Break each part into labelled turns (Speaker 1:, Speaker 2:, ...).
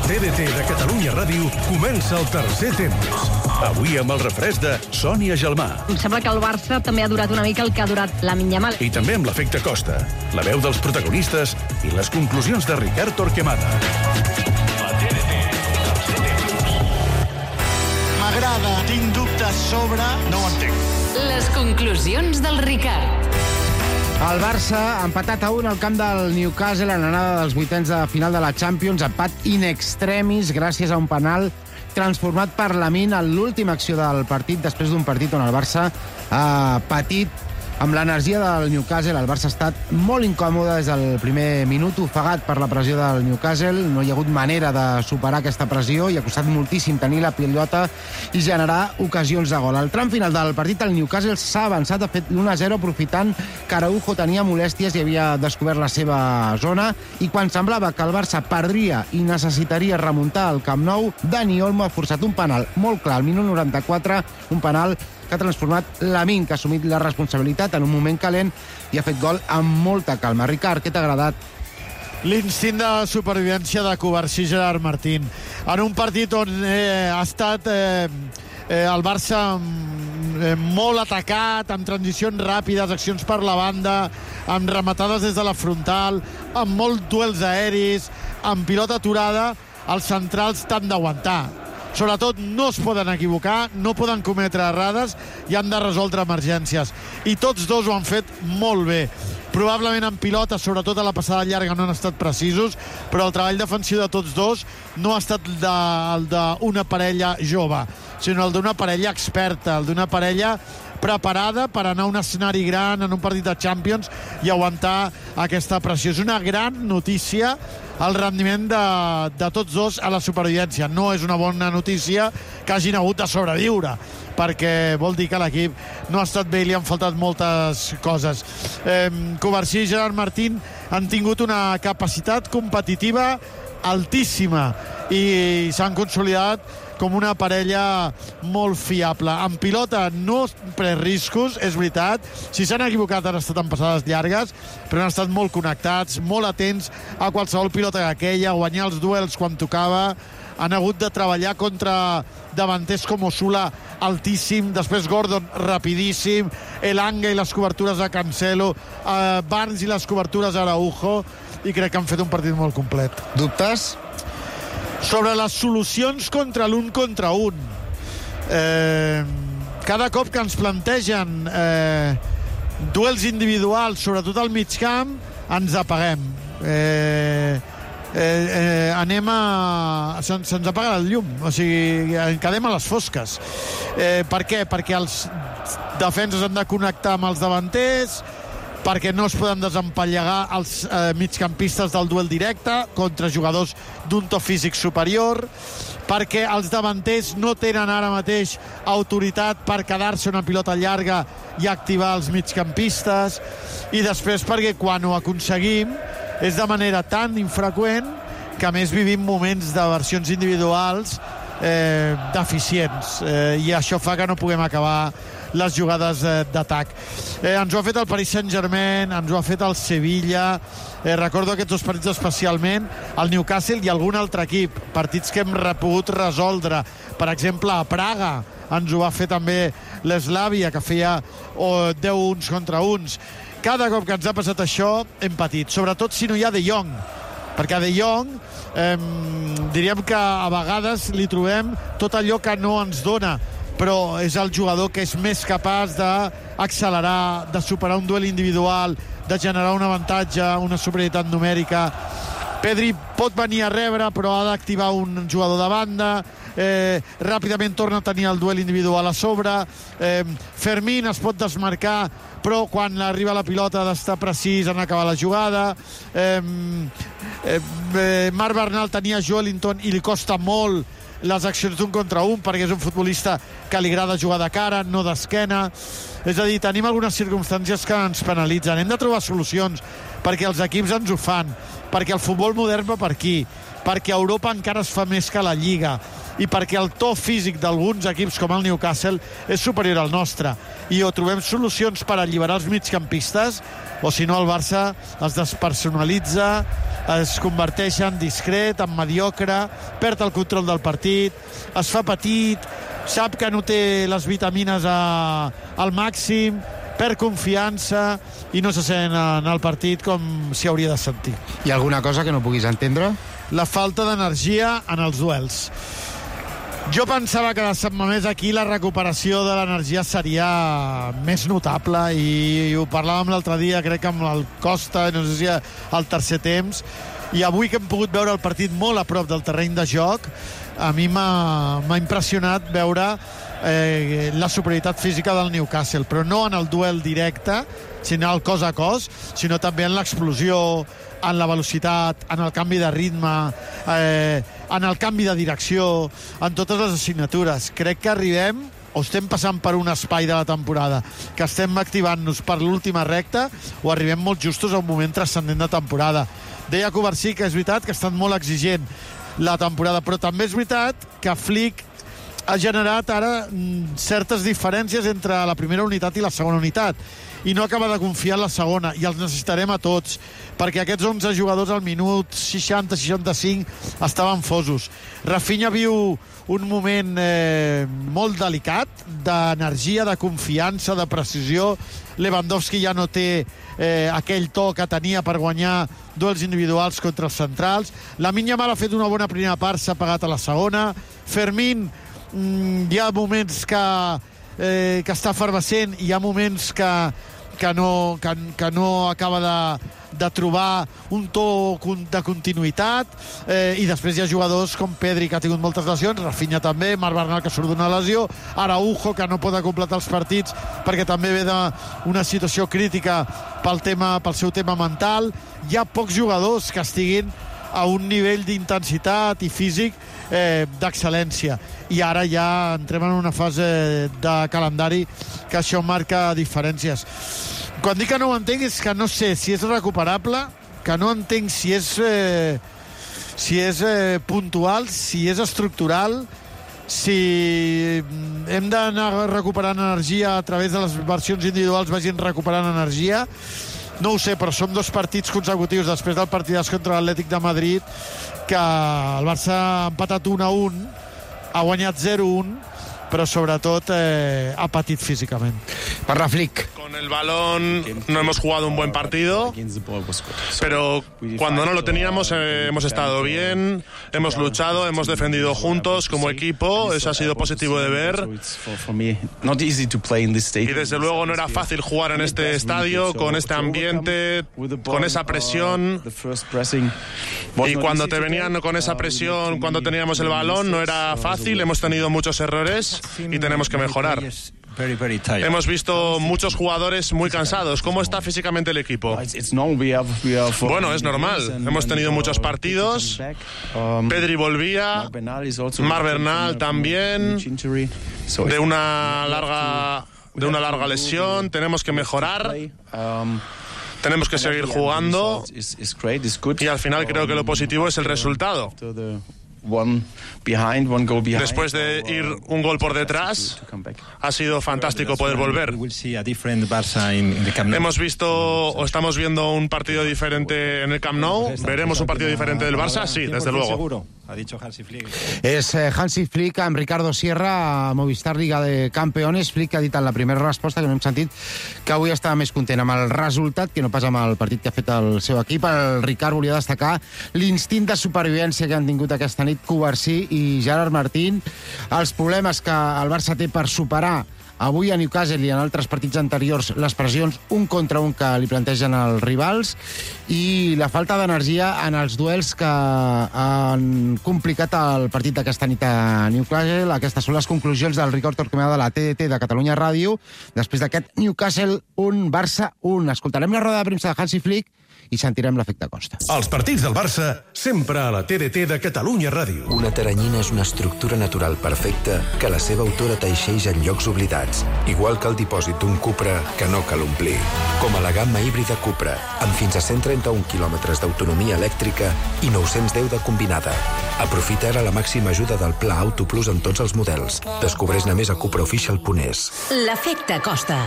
Speaker 1: TDT de Catalunya Ràdio comença el tercer temps. Avui amb el refresc de Sònia Gelmà.
Speaker 2: Em sembla que el Barça també ha durat una mica el que ha durat Lamine Yamal.
Speaker 1: I també amb l'efecte Costa, la veu dels protagonistes i les conclusions de Ricard Torquemada.
Speaker 3: M'agrada, tinc dubtes sobre... No ho entenc.
Speaker 4: Les conclusions del Ricard.
Speaker 5: El Barça ha empatat a 1 al camp del Newcastle en l'anada dels vuitens de final de la Champions, empat in extremis gràcies a un penal transformat per Lamine en l'última acció del partit, després d'un partit on el Barça ha patit amb l'energia del Newcastle. El Barça ha estat molt incòmode des del primer minut, ofegat per la pressió del Newcastle. No hi ha hagut manera de superar aquesta pressió i ha costat moltíssim tenir la pilota i generar ocasions de gol. Al tram final del partit, el Newcastle s'ha avançat, ha fet l'1-0 aprofitant que Araujo tenia molèsties i havia descobert la seva zona, i quan semblava que el Barça perdria i necessitaria remuntar al Camp Nou, Dani Olmo ha forçat un penal molt clar al minut 94, un penal que ha transformat Lamine, que ha assumit la responsabilitat en un moment calent i ha fet gol amb molta calma. Ricard, què t'ha agradat?
Speaker 3: L'instint de supervivència de Covarsí Gerard Martín. En un partit on ha estat el Barça molt atacat, amb transicions ràpides, accions per la banda, amb rematades des de la frontal, amb molts duels aeris, amb pilota aturada, els centrals t'han d'aguantar. Sobretot no es poden equivocar, no poden cometre errades i han de resoldre emergències. I tots dos ho han fet molt bé. Probablement en pilota, sobretot a la passada llarga, no han estat precisos, però el treball defensiu de tots dos no ha estat el d'una parella jove, sinó el d'una parella experta, el d'una parella preparada per anar a un escenari gran en un partit de Champions i aguantar aquesta pressió. És una gran notícia el rendiment de tots dos a la supervivència. No és una bona notícia que hagin hagut de sobreviure, perquè vol dir que l'equip no ha estat bé i li han faltat moltes coses. Covarsí i Gerard Martín han tingut una capacitat competitiva altíssima i s'han consolidat com una parella molt fiable. En pilota no pren riscos, és veritat. Si s'han equivocat han estat en passades llargues, però han estat molt connectats, molt atents a qualsevol pilota que queia, guanyar els duels quan tocava. Han hagut de treballar contra davanters com Osula, altíssim, després Gordon, rapidíssim, Elanga i les cobertures de Cancelo, Barnes i les cobertures d'Araujo, i crec que han fet un partit molt complet.
Speaker 5: Dubtes?
Speaker 3: Sobre les solucions contra l'un contra un. Cada cop que ens plantegen duels individuals, sobretot al mig camp, ens apaguem. Se'ns apaga el llum, o sigui, quedem a les fosques. Per què? Perquè els defenses han de connectar amb els davanters, perquè no es poden desempallegar els migcampistes del duel directe contra jugadors d'un to físic superior, perquè els davanters no tenen ara mateix autoritat per quedar-se una pilota llarga i activar els migcampistes, i després perquè quan ho aconseguim és de manera tan infreqüent que a més vivim moments de versions individuals deficients, i això fa que no puguem acabar les jugades d'atac. Ens ho ha fet el Paris Saint-Germain, ens ho ha fet el Sevilla, recordo aquests dos partits especialment, el Newcastle i algun altre equip, partits que hem pogut resoldre. Per exemple, a Praga ens ho va fer també l'Slavia, que feia 10 uns contra uns. Cada cop que ens ha passat això hem patit, sobretot si no hi ha De Jong, perquè a De Jong diríem que a vegades li trobem tot allò que no ens dona, però és el jugador que és més capaç d'accelerar, de superar un duel individual, de generar un avantatge, una superioritat numèrica. Pedri pot venir a rebre, però ha d'activar un jugador de banda, ràpidament torna a tenir el duel individual a sobre. Fermín es pot desmarcar, però quan arriba la pilota ha d'estar precís en acabar la jugada. Marc Bernal tenia Joelinton i li costa molt les accions d'un contra un, perquè és un futbolista que li agrada jugar de cara, no d'esquena. És a dir, tenim algunes circumstàncies que ens penalitzen. Hem de trobar solucions, perquè els equips ens ho fan, perquè el futbol modern va per aquí, perquè a Europa encara es fa més que a la Lliga. i perquè el to físic d'alguns equips com el Newcastle és superior al nostre, i o trobem solucions per alliberar els migcampistes, o si no el Barça es despersonalitza, es converteix en discret, en mediocre, perd el control del partit, es fa petit, sap que no té les vitamines al màxim, perd confiança i no se sent en el partit com s'hi hauria de sentir.
Speaker 5: Hi ha alguna cosa que no puguis entendre?
Speaker 3: La falta d'energia en els duels. Jo pensava que de Sant Mamés aquí la recuperació de l'energia seria més notable, i ho parlàvem l'altre dia, crec que amb el Costa, no sé si al tercer temps, i avui que hem pogut veure el partit molt a prop del terreny de joc, a mi m'ha impressionat veure la superioritat física del Newcastle, però no en el duel directe, sinó al cos a cos, sinó també en l'explosió, en la velocitat, en el canvi de ritme, en el canvi de direcció, en totes les assignatures. Crec que arribem, o estem passant per un espai de la temporada, que estem activant-nos per l'última recta, o arribem molt justos a un moment transcendent de temporada. Deia Covarsí que és veritat que ha estat molt exigent la temporada, però també és veritat que Flick ha generat ara certes diferències entre la primera unitat i la segona unitat, i no acaba de confiar en la segona, i els necessitarem a tots, perquè aquests 11 jugadors al minut 60-65 estaven fosos. Rafinha viu un moment molt delicat, d'energia, de confiança, de precisió. Lewandowski ja no té aquell to que tenia per guanyar duels individuals contra els centrals. Lamine Yamal ha fet una bona primera part, s'ha pagat a la segona. Fermín, hi ha moments que està efervescent, i hi ha moments que no acaba de trobar un to de continuïtat, i després hi ha jugadors com Pedri, que ha tingut moltes lesions, Rafinha també, Marc Bernal, que surt d'una lesió, Araujo, que no pot completar els partits perquè també ve d'una situació crítica pel seu tema mental. Hi ha pocs jugadors que estiguin a un nivell d'intensitat i físic d'excel·lència, i ara ja entrem en una fase de calendari que això marca diferències. Quan dic que no ho entenc és que no sé si és recuperable, que no entenc si és puntual, si és estructural, si hem d'anar recuperant energia a través de les versions individuals, vagin recuperant energia. No ho sé, però som 2 partits consecutius després del partidàs contra l'Atlètic de Madrid, que el Barça ha empatat 1-1, ha guanyat 0-1, però sobretot ha patit físicament.
Speaker 5: Parla Flick.
Speaker 6: Con el balón no hemos jugado un buen partido, pero cuando no lo teníamos hemos estado bien, hemos luchado, hemos defendido juntos como equipo, eso ha sido positivo de ver. Y desde luego no era fácil jugar en este estadio, con este ambiente, con esa presión. Y cuando te venían con esa presión, cuando teníamos el balón, no era fácil, hemos tenido muchos errores y tenemos que mejorar. Hemos visto muchos jugadores muy cansados. ¿Cómo está físicamente el equipo? Bueno, es normal. Hemos tenido muchos partidos. Pedri volvía. Marc Bernal también. De una larga lesión. Tenemos que mejorar. Tenemos que seguir jugando. Y al final creo que lo positivo es el resultado. Después de ir un gol por detrás, ha sido fantástico poder volver. Hemos visto o estamos viendo un partido diferente en el Camp Nou. ¿Veremos un partido diferente del Barça? Sí, desde luego.
Speaker 5: És Hansi Flick amb Ricardo Sierra a Movistar Liga de Campeones. Flick ha dit en la primera resposta, que no hem sentit, que avui estava més content amb el resultat que no pas amb el partit que ha fet el seu equip. El Ricard volia destacar l'instint de supervivència que han tingut aquesta nit Covarsí i Gerard Martín, els problemes que el Barça té per superar avui a Newcastle i en altres partits anteriors les pressions un contra un que li plantegen els rivals, i la falta d'energia en els duels que han complicat el partit d'aquesta nit a Newcastle. Aquestes són les conclusions del Ricard Torquemada de la TDT de Catalunya Ràdio després d'aquest Newcastle 1, Barça 1. Escoltarem la roda de premsa de Hansi Flick i sentirem l'efecte Costa.
Speaker 1: Els partits del Barça, sempre a la TDT de Catalunya Ràdio.
Speaker 7: Una teranyina és una estructura natural perfecta que la seva autora teixeix en llocs oblidats, igual que el dipòsit d'un Cupra que no cal omplir. Com a la gamma híbrida Cupra, amb fins a 131 quilòmetres d'autonomia elèctrica i 910 de combinada. Aprofita ara la màxima ajuda del Pla Auto Plus en tots els models. Descobreix-ne més a cupraofficial.es.
Speaker 4: L'efecte Costa.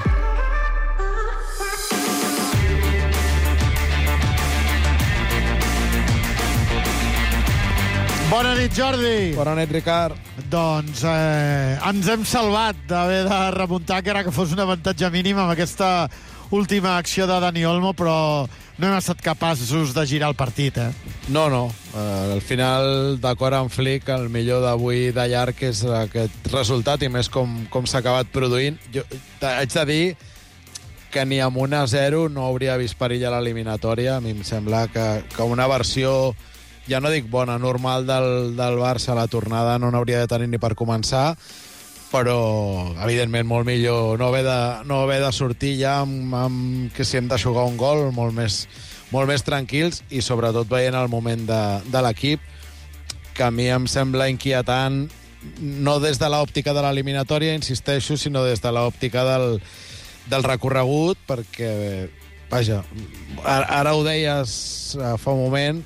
Speaker 3: Bona nit, Jordi.
Speaker 8: Bona nit, Ricard.
Speaker 3: Doncs ens hem salvat d'haver de remuntar, que era que fos un avantatge mínim amb aquesta última acció de Dani Olmo, però no hem estat capaços de girar el partit,
Speaker 8: No. Al final, d'acord amb Flick, el millor d'avui de llarg és aquest resultat, i més com s'ha acabat produint. Jo haig de dir que ni amb 1-0 no hauria vist perill a l'eliminatòria. A mi em sembla que una versió, ja no dic bona, normal del Barça a la tornada no n'hauria de tenir ni per començar, però evidentment molt millor no haver de sortir ja amb que si hem de jugar un gol molt més tranquils, i sobretot veient el moment de l'equip, que a mi em sembla inquietant, no des de l'òptica de l'eliminatòria, insisteixo, sinó des de l'òptica del recorregut, perquè, vaja, ara ho deies fa un moment,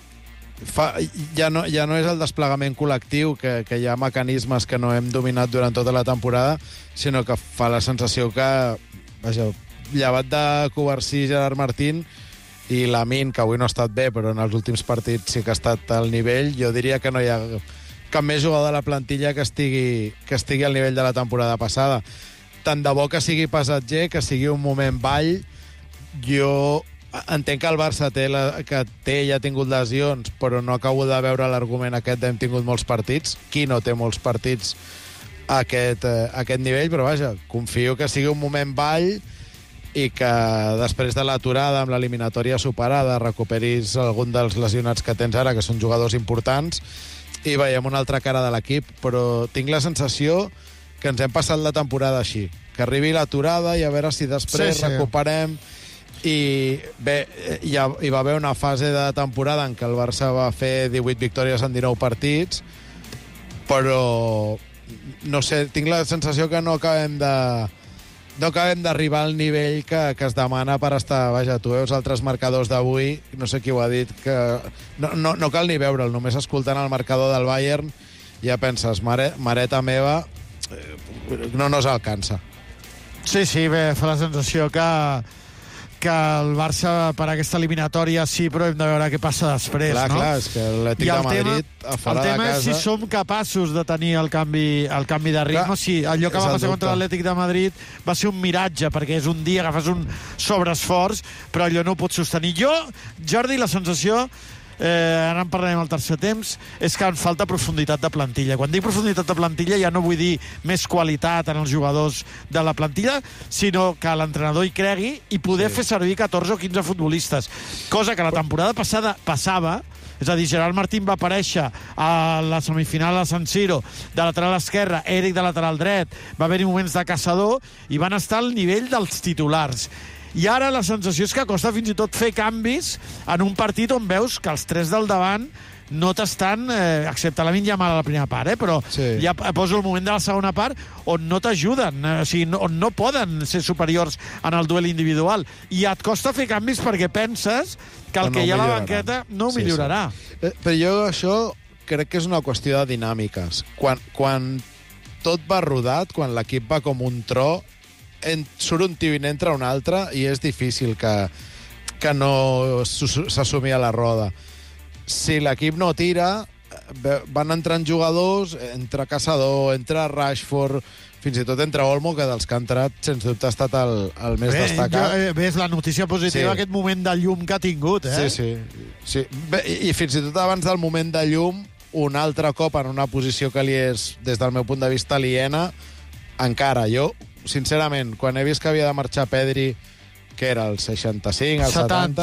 Speaker 8: ja no és el desplegament col·lectiu, que hi ha mecanismes que no hem dominat durant tota la temporada, sinó que fa la sensació que, vaja, llevat de Covarsí, Gerard Martín i Lamine, que avui no ha estat bé, però en els últims partits sí que ha estat al nivell, jo diria que no hi ha cap més jugador de la plantilla que estigui al nivell de la temporada passada. Tant de bo que sigui passatger, que sigui un moment ball. Jo entenc que el Barça ja ha tingut lesions, però no acabo de veure l'argument aquest d'hem tingut molts partits. Qui no té molts partits a aquest nivell? Però vaja, confio que sigui un moment ball i que després de l'aturada, amb l'eliminatòria superada, recuperis algun dels lesionats que tens ara, que són jugadors importants, i veiem una altra cara de l'equip. Però tinc la sensació que ens hem passat la temporada així, que arribi l'aturada i a veure si després recuperem. I bé, hi va haver una fase de temporada en què el Barça va fer 18 victòries en 19 partits, però no sé, tinc la sensació que no acabem d'arribar al nivell que es demana per estar. Vaja, tu veus altres marcadors d'avui, no sé qui ho ha dit, que no cal ni veure'l, només escoltant el marcador del Bayern ja penses, mareta meva, no nos alcança.
Speaker 3: Sí, bé, fa la sensació que el Barça per aquesta eliminatòria sí, però hem de veure què passa després, no?
Speaker 8: Clar, és que l'Atlètic de Madrid a fora de casa...
Speaker 3: El tema és si som capaços de tenir el canvi de ritme. Sí, allò que va passar contra l'Atlètic de Madrid va ser un miratge, perquè és un dia que fas un sobreesforç, però allò no ho pots sostenir. Jo, Jordi, la sensació... ara en parlarem al tercer temps, és que en falta profunditat de plantilla. Quan dic profunditat de plantilla ja no vull dir més qualitat en els jugadors de la plantilla, sinó que l'entrenador hi cregui i poder fer servir 14 o 15 futbolistes, cosa que la temporada passada passava. És a dir, Gerard Martín va aparèixer a la semifinal a San Siro de lateral esquerre, Eric de lateral dret, va haver-hi moments de caçador i van estar al nivell dels titulars. I ara la sensació és que costa fins i tot fer canvis en un partit on veus que els tres del davant no t'estan, excepte la Yamal a la primera part, però ja poso el moment de la segona part on no t'ajuden, o sigui, on no poden ser superiors en el duel individual. I et costa fer canvis perquè penses que el que hi ha a la banqueta no ho millorarà.
Speaker 8: Però jo això crec que és una qüestió de dinàmiques. Quan tot va rodat, quan l'equip va com un tro, surt un tio i n'entra un altre i és difícil que no s'assumi a la roda. Si l'equip no tira, van entrant jugadors, entra Caçador, entra Rashford, fins i tot entra Olmo, que dels que ha entrat, sens dubte, ha estat el més destacat.
Speaker 3: Ves la notícia positiva, aquest moment de llum que ha tingut,
Speaker 8: Sí. Bé, i fins i tot abans del moment de llum, un altre cop en una posició que li és, des del meu punt de vista, aliena, encara. Jo, sincerament, quan he vist que havia de marxar Pedri, que era el 65, el 70,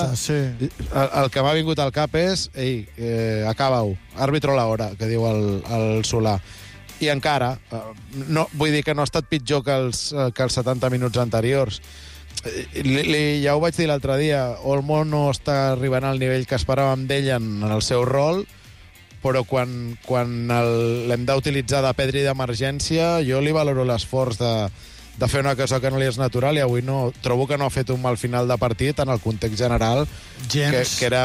Speaker 8: el que m'ha vingut al cap és acaba-ho, àrbitro la hora, que diu el Solà. I encara, vull dir que no ha estat pitjor que els 70 minuts anteriors. ja ho vaig dir l'altre dia, Olmo no està arribant al nivell que esperàvem d'ell en el seu rol, però quan l'hem d'utilitzar de pedra i d'emergència, jo li valoro l'esforç de fer una cosa que no li és natural, i avui trobo que no ha fet un mal final de partit en el context general, que era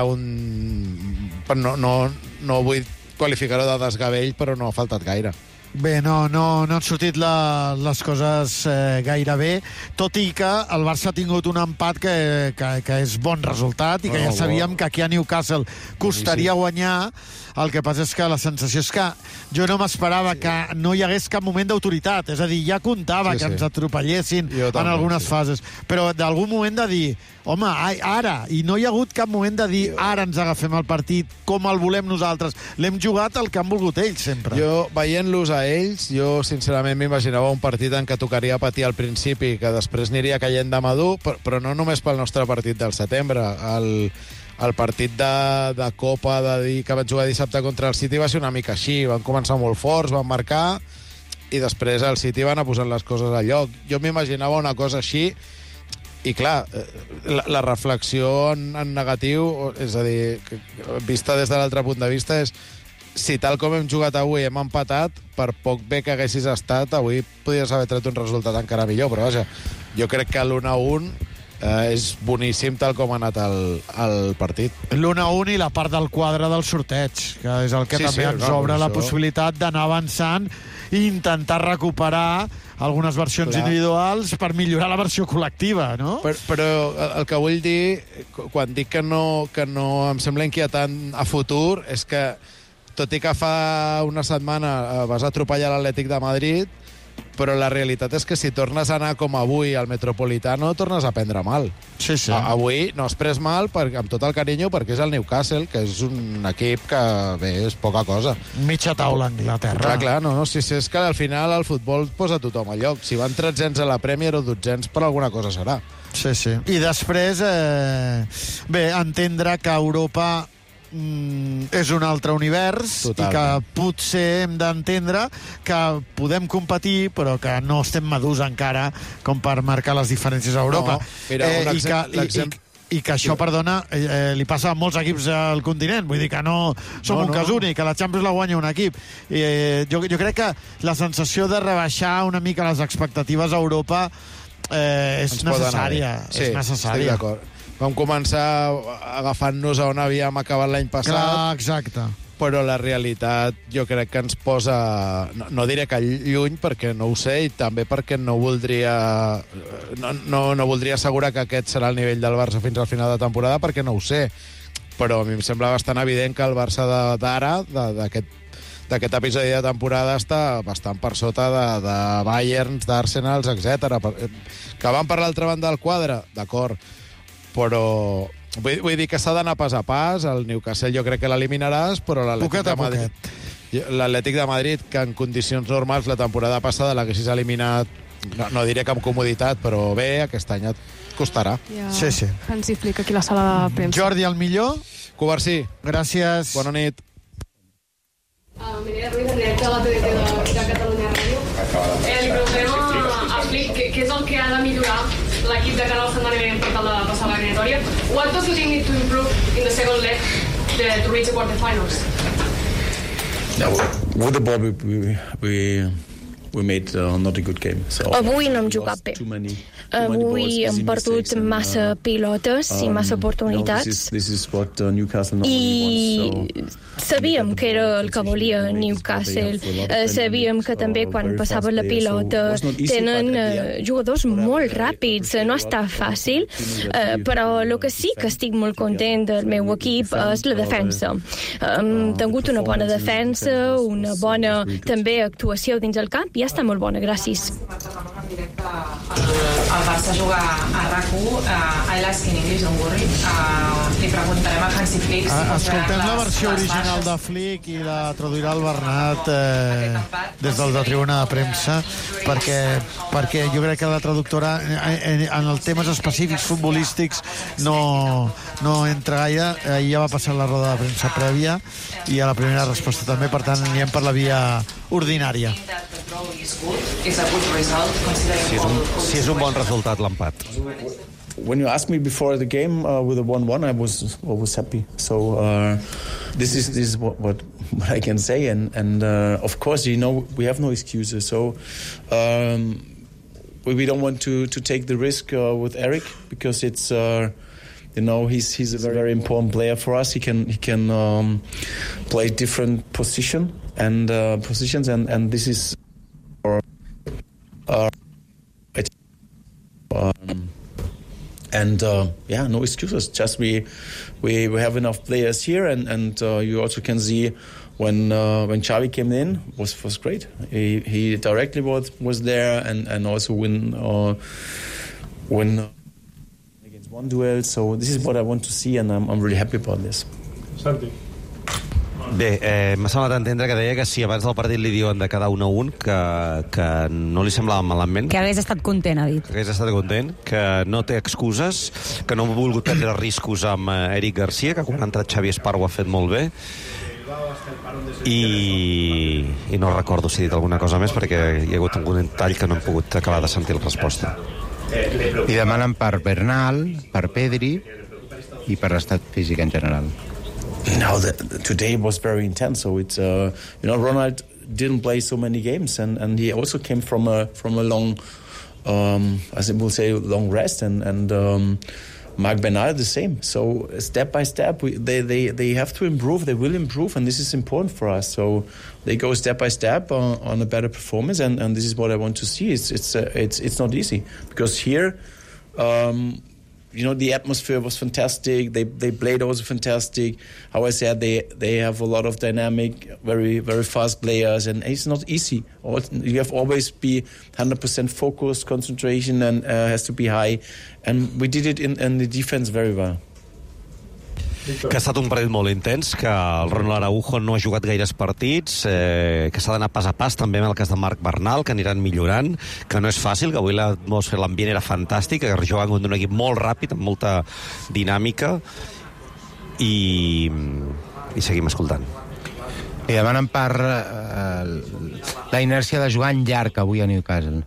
Speaker 8: no vull qualificar-ho de desgavell, però no ha faltat gaire.
Speaker 3: Bé, no han sortit les coses gaire bé, tot i que el Barça ha tingut un empat que és bon resultat, i que ja sabíem que aquí a Newcastle costaria guanyar. El que passa és que la sensació és que jo no m'esperava que no hi hagués cap moment d'autoritat, és a dir, ja comptava que ens atropellessin en algunes fases, però d'algun moment de dir, home, ara, i no hi ha hagut cap moment de dir, ara ens agafem el partit com el volem nosaltres, l'hem jugat el que han volgut ells sempre.
Speaker 8: Jo, veient-los a ells, jo sincerament m'imaginava un partit en què tocaria patir al principi, que després aniria caient de madur, però no només pel nostre partit del setembre. El partit de Copa que van jugar dissabte contra el City va ser una mica així, van començar molt forts, van marcar, i després el City va anar posant les coses al lloc. Jo m'imaginava una cosa així, i clar, la reflexió en negatiu, és a dir, vista des de l'altre punt de vista, és si tal com hem jugat avui hem empatat, per poc bé que haguessis estat, avui podries haver tret un resultat encara millor, però vaja, jo crec que l'1-1 és boníssim tal com ha anat el partit.
Speaker 3: L'1-1 i la part del quadre del sorteig, que és el que també ens obre la possibilitat d'anar avançant i intentar recuperar algunes versions individuals per millorar la versió col·lectiva, no?
Speaker 8: Però el que vull dir, quan dic que no em sembla inquietant a futur, és que, tot i que fa una setmana vas atropellar l'Atlètic de Madrid, però la realitat és que si tornes a anar com avui al Metropolitano, tornes a prendre mal.
Speaker 3: Sí.
Speaker 8: Avui no has pres mal, amb tot el carinyo, perquè és el Newcastle, que és un equip que, bé, és poca cosa.
Speaker 3: Mitja taula a Anglaterra.
Speaker 8: Clar, si és que al final el futbol posa tothom al lloc. Si van 1300 a la Premier o 1200, per alguna cosa serà.
Speaker 3: Sí. I després, bé, entendre que Europa és un altre univers. Totalment. I que potser hem d'entendre que podem competir, però que no estem madurs encara com per marcar les diferències a Europa.
Speaker 8: Mira,
Speaker 3: i que això, perdona, li passa a molts equips al continent. Vull dir que no som un cas únic, que la Champions la guanya un equip. Jo crec que la sensació de rebaixar una mica les expectatives a Europa és necessària.
Speaker 8: Sí, estic d'acord. Vam començar agafant-nos on havíem acabat l'any passat.
Speaker 3: Clar, exacte.
Speaker 8: Però la realitat jo crec que ens posa, no diré que lluny, perquè no ho sé, i també perquè no voldria assegurar que aquest serà el nivell del Barça fins al final de temporada, perquè no ho sé. Però a mi em sembla bastant evident que el Barça d'ara, d'aquest episodi de temporada, està bastant per sota de Bayerns, d'Arsenals, etc. Que van per l'altra banda del quadre, d'acord, però vull dir que s'ha d'anar pas a pas. El Newcastle jo crec que l'eliminaràs, però l'Atlètic de Madrid, que en condicions normals la temporada passada l'haguessis eliminat, no diré que amb comoditat, però bé, aquest any et costarà.
Speaker 3: Sí.
Speaker 9: Hansi Flick aquí a la sala de premsa.
Speaker 3: Jordi, el millor?
Speaker 8: Covarsí.
Speaker 3: Gràcies.
Speaker 8: Bona nit.
Speaker 9: Mireia Ruiz, en directe a la TDT de Catalunya Ràdio. Li preguntem a Flick què és el que ha de millorar l'equip de cara al setmanament per tal de passar la eliminatòria. What does the team need to improve in the second leg to reach the quarterfinals?
Speaker 10: With the ball, we made not a good game.
Speaker 11: Avui no hem jugat bé. Avui hem perdut massa pilotes i massa oportunitats. I sabíem que era el que volia Newcastle. Sabíem que també quan passava la pilota tenen jugadors molt ràpids. No està fàcil, però el que sí que estic molt content del meu equip és la defensa. Hem tingut una bona defensa, una bona també actuació dins el camp, i ja està molt bona, gràcies.
Speaker 12: El Barça juga a RAC1, I Ask in English, don't worry. Li preguntarem a Hansi Flick si
Speaker 3: escoltem la versió original de Flick i la traduirà el Bernat des de la tribuna de premsa, perquè jo crec que la traductora en els temes específics futbolístics no entra gaire. Ahir ja va passar la roda de premsa prèvia i a la primera resposta també, per tant anirem per la via ordinària.
Speaker 12: is good, is a good result, considering
Speaker 13: si és un bon resultat l'empat.
Speaker 10: When you asked me before the game with a 1-1, I was happy. So this is what I can say, and of course, we have no excuses. So we don't want to take the risk with Eric, because it's he's a very, very important player for us. He can play different positions, and this is no excuses. Just we have enough players here, and you also can see when Xavi came in was great. He directly was there, and also win against one duel. So this is what I want to see, and I'm really happy about this.
Speaker 14: Santi.
Speaker 13: Bé, m'ha semblat entendre que deia que si abans del partit li diuen de cada 1-1 que no li semblava malament.
Speaker 15: Que hagués estat content, ha dit.
Speaker 13: Que hagués estat content, que no té excuses, que no ha volgut prendre riscos amb Eric Garcia, que quan ha entrat Xavi Esparro ho ha fet molt bé. I no recordo si he dit alguna cosa més, perquè hi ha hagut algun tall que no hem pogut acabar de sentir la resposta.
Speaker 5: I demanen per Bernal, per Pedri i per l'estat físic en general.
Speaker 10: No, today was very intense. So it's Ronald didn't play so many games, and he also came from a long, as I will say, long rest, and Marc Bernal the same. So step by step, they have to improve. They will improve, and this is important for us. So they go step by step on a better performance, and this is what I want to see. It's not easy, because here. The atmosphere was fantastic. They played also fantastic. How I said, they have a lot of dynamic, very, very fast players, and it's not easy. You have always be 100% focused, concentration, and has to be high. And we did it in the defense very well.
Speaker 13: Que ha estat un partit molt intens, que el Ronald Araujo no ha jugat gaires partits, que s'ha d'anar pas a pas, també en el cas de Marc Bernal, que aniran millorant, que no és fàcil, que avui l'ambient era fantàstic, que juguen contra un equip molt ràpid, amb molta dinàmica, i seguim escoltant.
Speaker 5: I demanen per la inèrcia de jugar en llarg avui a Newcastle.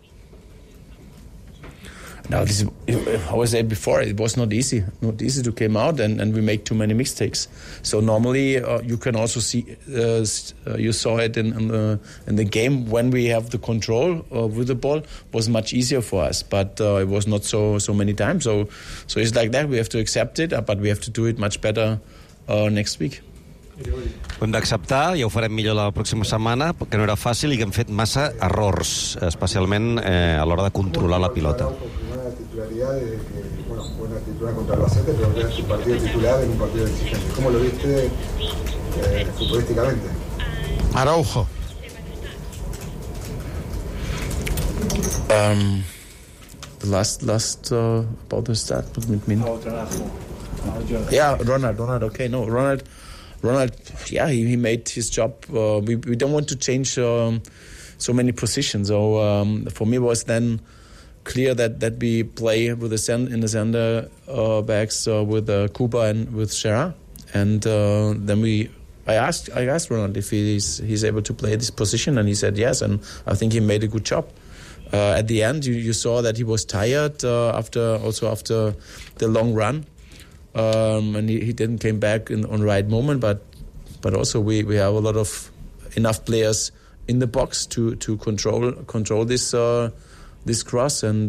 Speaker 10: Now, this is, how I said before, it was not easy to come out, and we make too many mistakes. So normally you can also see, you saw it in the game when we have the control with the ball, was much easier for us, but it was not so many times. So it's like that. We have to accept it, but we have to do it much better next week.
Speaker 13: Ho hem d'acceptar, ja ho farem millor la pròxima setmana, que no era fàcil i que hem fet massa errors, especialment a l'hora de controlar la pilota.
Speaker 16: Buena titular contra Albacete, pero es tu partido titular en un partido exigente. ¿Cómo lo viste futbolísticamente?
Speaker 3: Araujo.
Speaker 10: The last about the start with me. Yeah, Ronald. Okay, no, Ronald. Yeah, he made his job. We don't want to change so many positions. So for me, it was then clear that we play with the center backs with Kuba and with Gerard, and then I asked Ronald if he's able to play this position, and he said yes, and I think he made a good job. At the end, you saw that he was tired after the long run. And he didn't came back on right moment, but also we have a lot of enough players in the box to control this cross, and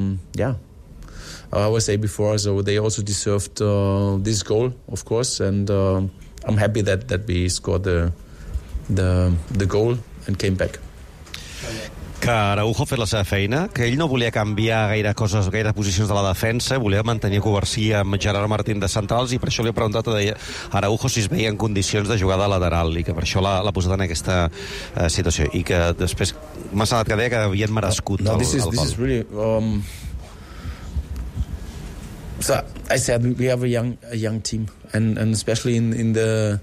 Speaker 10: I was say before, so they also deserved this goal, of course, and I'm happy that we scored the goal and came back.
Speaker 13: Que Araujo ha fet la seva feina, que ell no volia canviar gaire posicions de la defensa, volia mantenir Covarsí amb Gerard Martín de centrals, i per això li he preguntat a Araujo si es veia en condicions de jugar de lateral, i que per això l'ha posat en aquesta situació, i que després m'ha semblat que deia que havien merescut el gol.
Speaker 10: This is really so I said we have a young team, and especially in the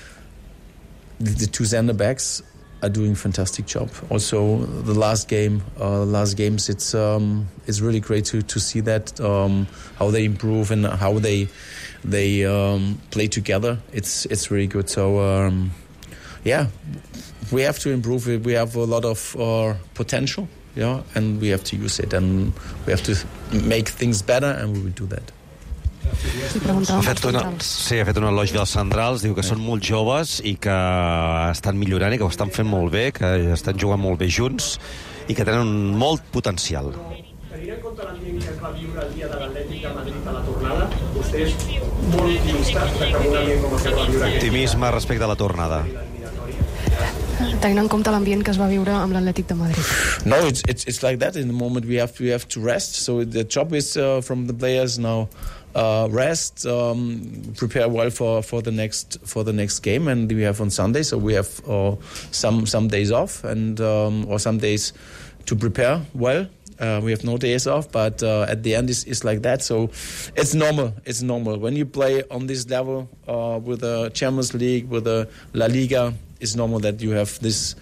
Speaker 10: two center backs are doing fantastic job. Also, the last games, it's really great to see that how they improve and how they play together. It's really good. So we have to improve it. We have a lot of potential, and we have to use it, and we have to make things better, and we will do that.
Speaker 13: Ha fet un elogi dels centrals, diu que són molt joves i que estan millorant i que ho estan fent molt bé, que estan jugant molt bé junts i que tenen molt potencial.
Speaker 14: Tenint en compte l'ambient que es va viure el dia de l'Atlètic de Madrid a la tornada, vostè és molt optimista de que un ambient com el que va viure aquest...
Speaker 13: Optimisme respecte a la tornada.
Speaker 15: Tenint en compte l'ambient que es va viure amb l'Atlètic de Madrid.
Speaker 10: No, it's like that. In the moment we have to rest. So the job is from the players now. Rest, prepare well for the next game, and we have on Sunday, so we have some days off and or some days to prepare well. We have no days off, but at the end it's like that. So it's normal. It's normal when you play on this level with the Champions League, with the La Liga. It's normal that you have these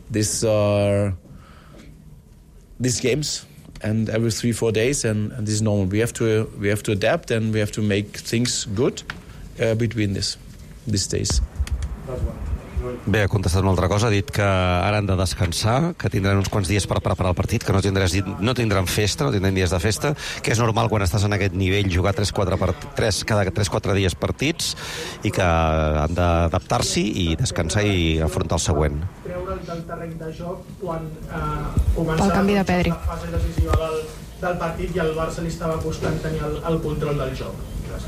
Speaker 10: games. And every 3-4 days, and this is normal. We have to adapt, and we have to make things good between these days.
Speaker 13: Bé, ha contestat una altra cosa, ha dit que ara han de descansar, que tindran uns quants dies per preparar el partit, que no tindran festa, no tindran dies de festa, que és normal quan estàs en aquest nivell jugar cada 3-4 dies partits i que han d'adaptar-s'hi i descansar i afrontar el següent.
Speaker 14: Treure'l del terreny de joc quan començava
Speaker 15: pel canvi de Pedri.
Speaker 14: La fase decisiva del partit i el Barça li estava costant tenir el control del joc.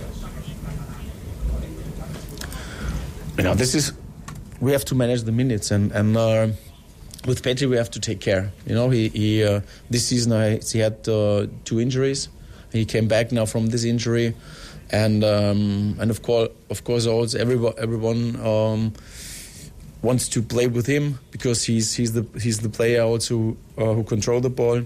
Speaker 10: Gràcies. We have to manage the minutes, and with Pedri we have to take care. He this season he had 2 injuries. He came back now from this injury, and of course also everyone wants to play with him because he's the player also who control the ball,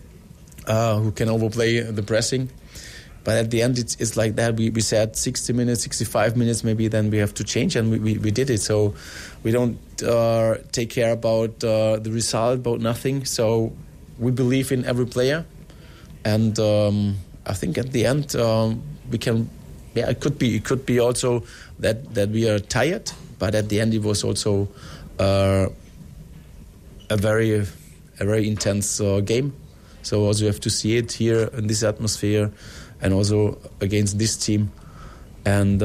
Speaker 10: who can overplay the pressing. But at the end, it's like that. We said 60 minutes, 65 minutes, maybe then we have to change, and we did it. So we don't take care about the result, about nothing. So we believe in every player, and I think at the end we can. Yeah, it could be also that we are tired, but at the end it was also a very intense game. So also you have to see it here in this atmosphere. And also against this team, and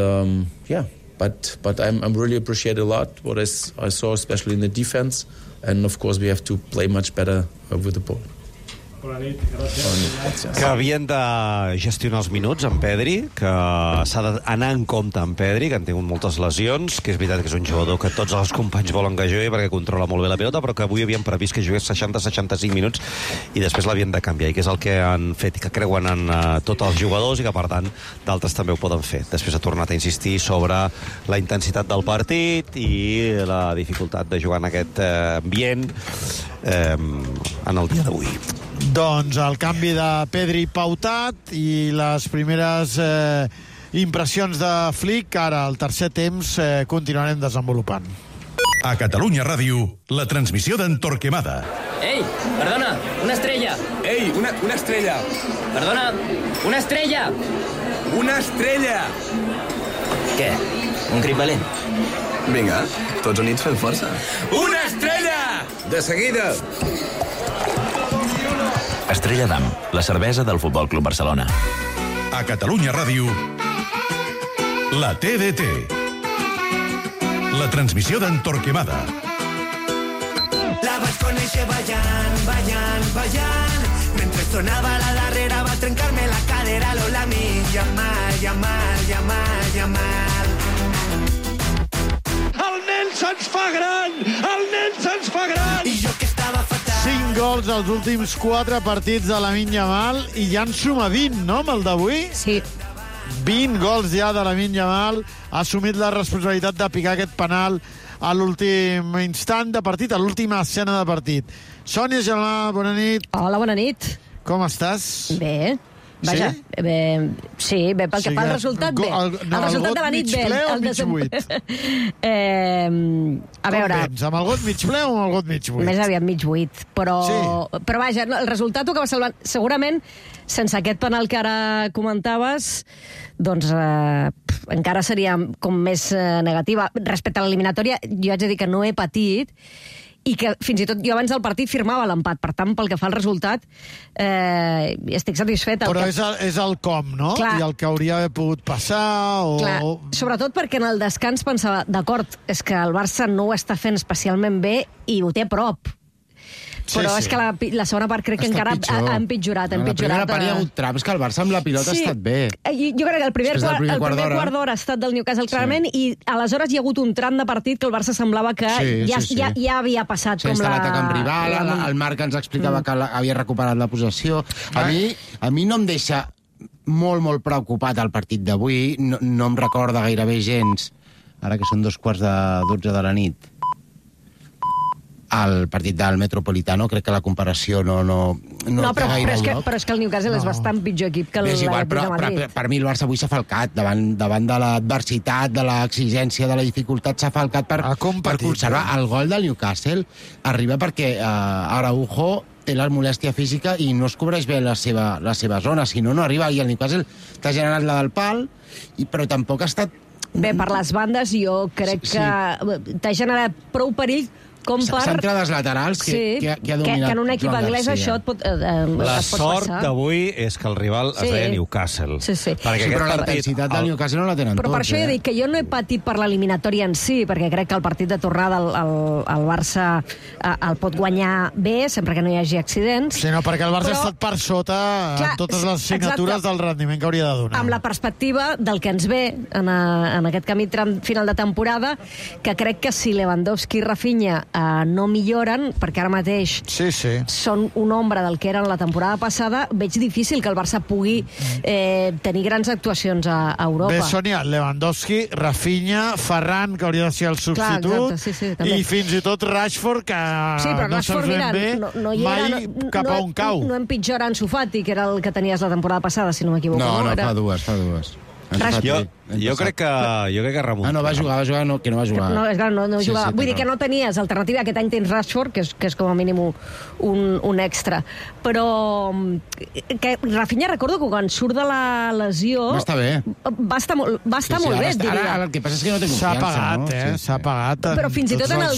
Speaker 10: but I'm really appreciate a lot what I saw, especially in the defense, and of course we have to play much better with the ball.
Speaker 14: Bona nit, gràcies.
Speaker 13: Que havien de gestionar els minuts amb Pedri, que s'ha d'anar en compte amb Pedri, que han tingut moltes lesions, que és veritat que és un jugador que tots els companys volen que jugui perquè controla molt bé la pilota, però que avui havien previst que jugués 60-65 minuts i després l'havien de canviar, i que és el que han fet i que creuen en tots els jugadors i que per tant d'altres també ho poden fer. Després ha tornat a insistir sobre la intensitat del partit i la dificultat de jugar en aquest ambient en el dia d'avui.
Speaker 3: Doncs el canvi de Pedri pautat i les primeres impressions de Flick, ara al tercer temps continuarem desenvolupant.
Speaker 1: A Catalunya Ràdio, la transmissió d'en Torquemada.
Speaker 17: Ei, perdona, una estrella.
Speaker 18: Ei, una estrella.
Speaker 17: Perdona, una estrella.
Speaker 18: Una estrella.
Speaker 17: Què? Un crit valent?
Speaker 18: Vinga, tots units fem força.
Speaker 17: Una estrella!
Speaker 18: De seguida.
Speaker 19: Estrella d'Am, la cervesa del Futbol Club Barcelona.
Speaker 1: A Catalunya Ràdio, la TDT. La transmissió d'en Torquemada.
Speaker 20: La vaig conèixer ballant. Mentre sonava la darrera va trencar-me la cadera. Lola mi, Yamal.
Speaker 3: El nen se'ns fa gran! I jo que estava fatal. 5 gols als últims 4 partits de Lamine Yamal i ja en suma 20, no, amb el d'avui?
Speaker 2: Sí.
Speaker 3: 20 gols ja de Lamine Yamal. Ha assumit la responsabilitat de picar aquest penal a l'últim instant de partit, a l'última escena de partit. Sònia Gelmà, bona nit.
Speaker 2: Hola, bona nit.
Speaker 3: Com estàs?
Speaker 2: Bé. Vaja,
Speaker 3: sí?
Speaker 2: Bé, pel que fa al resultat, bé. El resultat de la nit, bé.
Speaker 3: El got mig ple o mig buit?
Speaker 2: A veure...
Speaker 3: Com vens, amb el got mig ple o amb el got mig buit?
Speaker 2: Més aviat mig buit, però vaja, el resultat ho acaba salvant. Segurament, sense aquest penal que ara comentaves, doncs encara seria com més negativa. Respecte a l'eliminatòria, jo haig de dir que no he patit, i que fins i tot jo abans del partit firmava l'empat. Per tant, pel que fa al resultat, estic satisfeta.
Speaker 3: Però és el com, no?
Speaker 2: Clar.
Speaker 3: I el que hauria d'haver pogut passar...
Speaker 2: Clar, sobretot perquè en el descans pensava, d'acord, és que el Barça no ho està fent especialment bé i ho té a prop. Però és que la segona part crec que encara ha empitjorat.
Speaker 5: La primera part hi ha hagut traps, que el Barça amb la pilota ha estat bé.
Speaker 2: Jo crec que el primer quart d'hora ha estat del Newcastle clarament, i aleshores hi ha hagut un tram de partit que el Barça semblava que ja havia passat.
Speaker 5: S'ha instal·lat a camp rival, el Marc ens explicava que havia recuperat la possessió. A mi no em deixa molt, molt preocupat el partit d'avui, no em recorda gairebé gens, ara que són 2:45 de la nit, el partit del Metropolitano, crec que la comparació no té gaire lloc.
Speaker 2: Però és que el Newcastle és bastant pitjor equip que l'Atlètic de Madrid.
Speaker 5: Per mi el Barça avui s'ha falcat, davant de l'adversitat, de l'exigència, de la dificultat, s'ha falcat per conservar. El gol del Newcastle arriba perquè Araujo té la molèstia física i no es cobreix bé la seva zona, si no arriba, i el Newcastle t'ha generat la del pal, però tampoc ha estat...
Speaker 2: Bé, per les bandes jo crec que t'ha generat prou perill com per...
Speaker 5: Centrades laterals que ha dominat.
Speaker 2: Que en un equip anglès això et pot passar.
Speaker 13: La sort d'avui és que el rival es deia Newcastle.
Speaker 5: Però la intensitat del Newcastle no la tenen tots.
Speaker 2: Però per això he dit que jo no he patit per l'eliminatòria en si, perquè crec que el partit de tornada el Barça el pot guanyar bé, sempre que no hi hagi accidents.
Speaker 3: Sí, no, perquè el Barça ha estat per sota en totes les signatures del rendiment que hauria de donar.
Speaker 2: Amb la perspectiva del que ens ve en aquest camí final de temporada, que crec que si Lewandowski i Rafinha no milloren, perquè ara mateix són una ombra del que eren la temporada passada, veig difícil que el Barça pugui tenir grans actuacions a Europa.
Speaker 3: Bé, Sònia, Lewandowski, Rafinha, Ferran, que hauria de ser el substitut, i fins i tot Rashford, que no se'ls ven bé mai cap a on cau.
Speaker 2: No empitjora Ansu Fati, que era el que tenies la temporada passada, si no m'equivoco.
Speaker 5: No, fa dues.
Speaker 13: Jo crec que remunta.
Speaker 5: No va jugar, que no va jugar.
Speaker 2: No jugava. Vull dir que no tenies alternativa. Aquest any tens Rashford, que és com a mínim un extra. Però que Rafinha, recordo que quan surt de la lesió...
Speaker 5: Va estar bé.
Speaker 2: Va estar molt bé, diria.
Speaker 5: Ara el que passa és que no té confiança.
Speaker 3: S'ha pagat
Speaker 2: però fins i tot en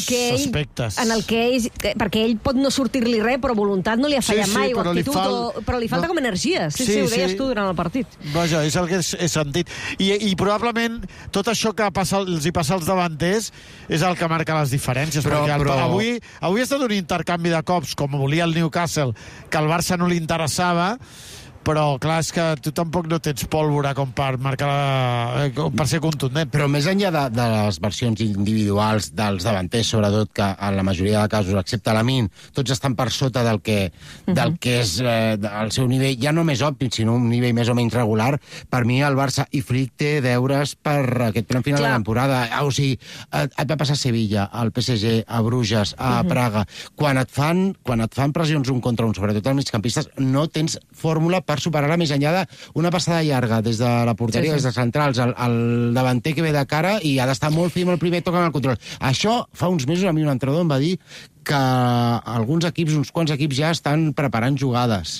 Speaker 2: el que ell... Perquè ell pot no sortir-li res, però voluntat no li ha fallat mai, o actitud, però li falta com energia. Sí, ho deies tu durant el partit. Vaja,
Speaker 3: és el que he sentit. I probablement tot això que els hi passa als davanters és el que marca les diferències, perquè avui ha estat un intercanvi de cops, com volia el Newcastle, que al Barça no li interessava, però clar, és que tu tampoc no tens pólvora com per marcar per ser contundent.
Speaker 5: Però més enllà de les versions individuals dels davanters, sobretot, que en la majoria de casos, excepte Lamine, tots estan per sota del que és el seu nivell, ja no més òptim, sinó un nivell més o menys regular. Per mi el Barça i Flick té deures per aquest tram final de la temporada. O sigui, et va passar a Sevilla, al PSG, a Bruges, a Praga. Quan et fan pressions un contra un, sobretot els migcampistes, no tens fórmula per superar-la més enllà d'una passada llarga des de la porteria, des de centrals, el davanter que ve de cara i ha d'estar molt fi amb el primer toc amb el control. Això, fa uns mesos, a mi un entrenador em va dir que alguns equips, uns quants equips ja estan preparant jugades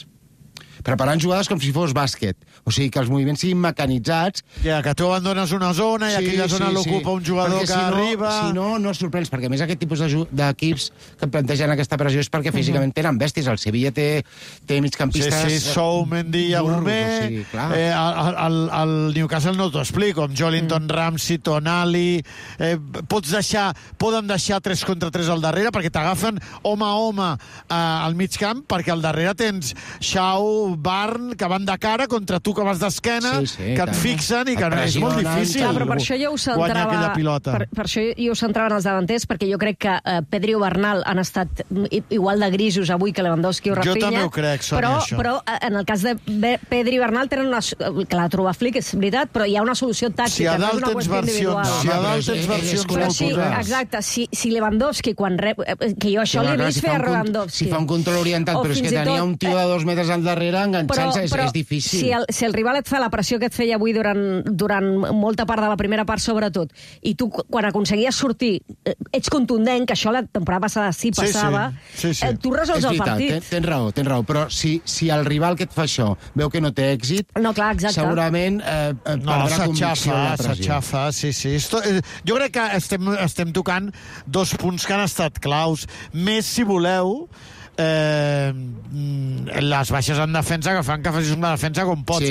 Speaker 5: com si fos bàsquet. O sigui, que els moviments siguin mecanitzats.
Speaker 3: Ja, que tu abandones una zona i aquella zona l'ocupa un jugador que arriba...
Speaker 5: Si no, no sorprens, perquè a més aquest tipus d'equips que plantegen aquesta pressió és perquè físicament tenen bèsties. El Sevilla té migcampistes...
Speaker 3: Sou, Mendy, Agumé... El Newcastle no t'ho explico, amb Joelinton, Ramsey, Tonali... Poden deixar 3 contra 3 al darrere perquè t'agafen home a home al mig camp, perquè al darrere tens Shaw, Barn, que van de cara contra tu que vas d'esquena, que et fixen i que és molt difícil
Speaker 2: però per això jo ho centrava,
Speaker 3: aquella pilota.
Speaker 2: Per això jo ho centrava en els davanters, perquè jo crec que Pedri o Bernal han estat igual de grisos avui que Lewandowski o Rafinha.
Speaker 3: Jo també ho crec, Sònia, això.
Speaker 2: Però en el cas de Pedri i Bernal tenen que la troba Flick, és veritat, però hi ha una solució tàctica.
Speaker 3: Si a dalt tens versions
Speaker 2: molt posades. Exacte, si Lewandowski quan rep... Que jo això l'he vist fer a Lewandowski.
Speaker 5: Si fa un control orientat, però és que tenia un tio de 2 metres al darrere enganxant-se és difícil.
Speaker 2: Si el rival et fa la pressió que et feia avui durant molta part de la primera part, sobretot, i tu, quan aconseguies sortir, ets contundent, que això la temporada passada sí passava, tu resols el partit.
Speaker 5: Tens raó, però si el rival que et fa això veu que no té èxit, segurament perdrà convicció en la pressió.
Speaker 3: S'aixafa, sí. Jo crec que estem tocant dos punts que han estat claus. Més, si voleu, les baixes en defensa que fan que facis una defensa com pots.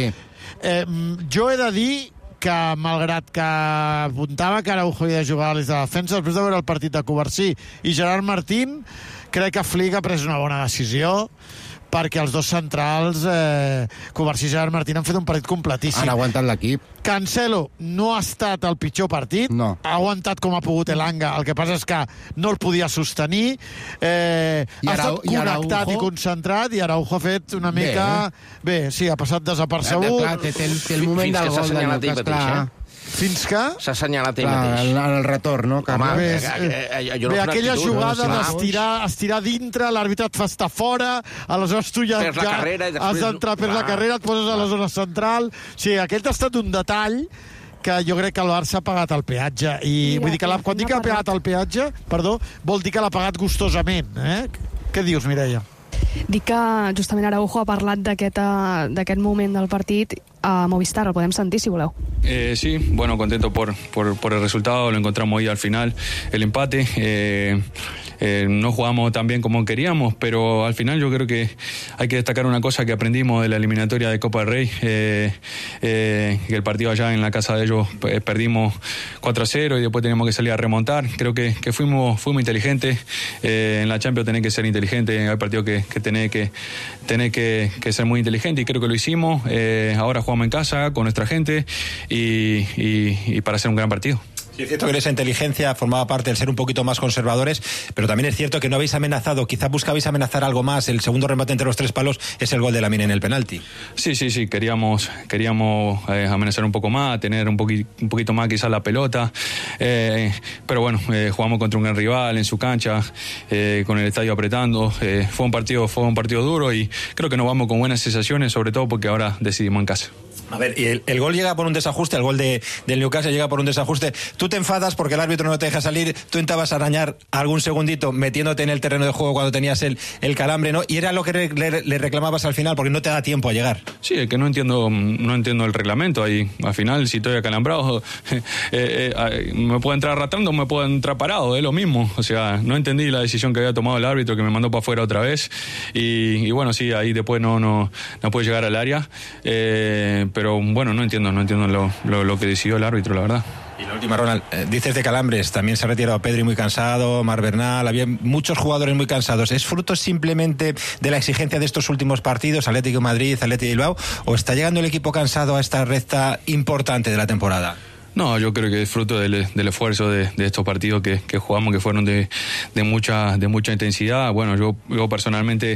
Speaker 3: Jo he de dir que, malgrat que apuntava que Araujo havia de jugar a l'eix de defensa, després de veure el partit de Covarsí i Gerard Martín, crec que Flick ha pres una bona decisió, perquè els dos centrals, Covarsí i Gerard Martín, han fet un partit completíssim.
Speaker 5: Han aguantat l'equip.
Speaker 3: Cancelo no ha estat el pitjor partit, ha aguantat com ha pogut Elanga, el que passa és que no el podia sostenir, ha estat connectat i concentrat, i Araujo ha fet una mica... Bé, sí, ha passat desapercebut.
Speaker 5: Té el moment del gol de Lucas, clar.
Speaker 3: Fins que...
Speaker 21: S'ha assenyalat ell mateix.
Speaker 5: En el retorn, no?
Speaker 3: Bé, aquella jugada d'estirar dintre, l'àrbitre et fa estar fora, aleshores tu ja has d'entrar per la carrera, et poses a la zona central... Sí, aquest ha estat un detall que jo crec que el Barça ha pagat el peatge. I vull dir que quan dic que ha pagat el peatge, vol dir que l'ha pagat gustosament. Què dius, Mireia?
Speaker 15: Dic que justament Araujo ha parlat d'aquest moment del partit a Movistar. El podem sentir, si voleu.
Speaker 22: Sí, bueno, contento por el resultado. Lo encontramos hoy al final, el empate. No jugamos tan bien como queríamos, pero al final yo creo que hay que destacar una cosa que aprendimos de la eliminatoria de Copa del Rey, que el partido allá en la casa de ellos perdimos 4-0 y después teníamos que salir a remontar. Creo que fuimos inteligentes. En la Champions tenés que ser inteligente, hay partidos que tenés que ser muy inteligente, y creo que lo hicimos. Ahora jugamos en casa con nuestra gente y para hacer un gran partido.
Speaker 23: Sí, es cierto que esa inteligencia formaba parte del ser un poquito más conservadores, pero también es cierto que no habéis amenazado, quizá buscabais amenazar algo más. El segundo remate entre los tres palos es el gol de Lamine en el penalti.
Speaker 22: Sí, queríamos amenazar un poco más, tener un poquito más quizás la pelota, pero bueno, jugamos contra un gran rival en su cancha, con el estadio apretando. Fue un partido duro, y creo que nos vamos con buenas sensaciones, sobre todo porque ahora decidimos en casa.
Speaker 23: A ver, y el gol llega por un desajuste, el gol del Newcastle llega por un desajuste. Tú te enfadas porque el árbitro no te deja salir, tú intentabas arañar algún segundito metiéndote en el terreno de juego cuando tenías el calambre, ¿no? Y era lo que le reclamabas al final, porque no te da tiempo a llegar.
Speaker 22: Sí, es que no entiendo el reglamento ahí. Al final, si estoy acalambrado, me puedo entrar arrastrando o me puedo entrar parado, es lo mismo. O sea, no entendí la decisión que había tomado el árbitro, que me mandó para afuera otra vez. Y bueno, sí, ahí después no pude llegar al área, pero bueno, no entiendo lo que decidió el árbitro, la verdad.
Speaker 23: Y la última, Ronald, dices de calambres, también se ha retirado Pedri muy cansado, Marc Bernal, había muchos jugadores muy cansados. ¿Es fruto simplemente de la exigencia de estos últimos partidos, Atlético de Madrid, Atlético de Bilbao, o está llegando el equipo cansado a esta recta importante de la temporada?
Speaker 22: No, yo creo que es fruto del esfuerzo de estos partidos que jugamos, que fueron de mucha intensidad. Bueno, yo personalmente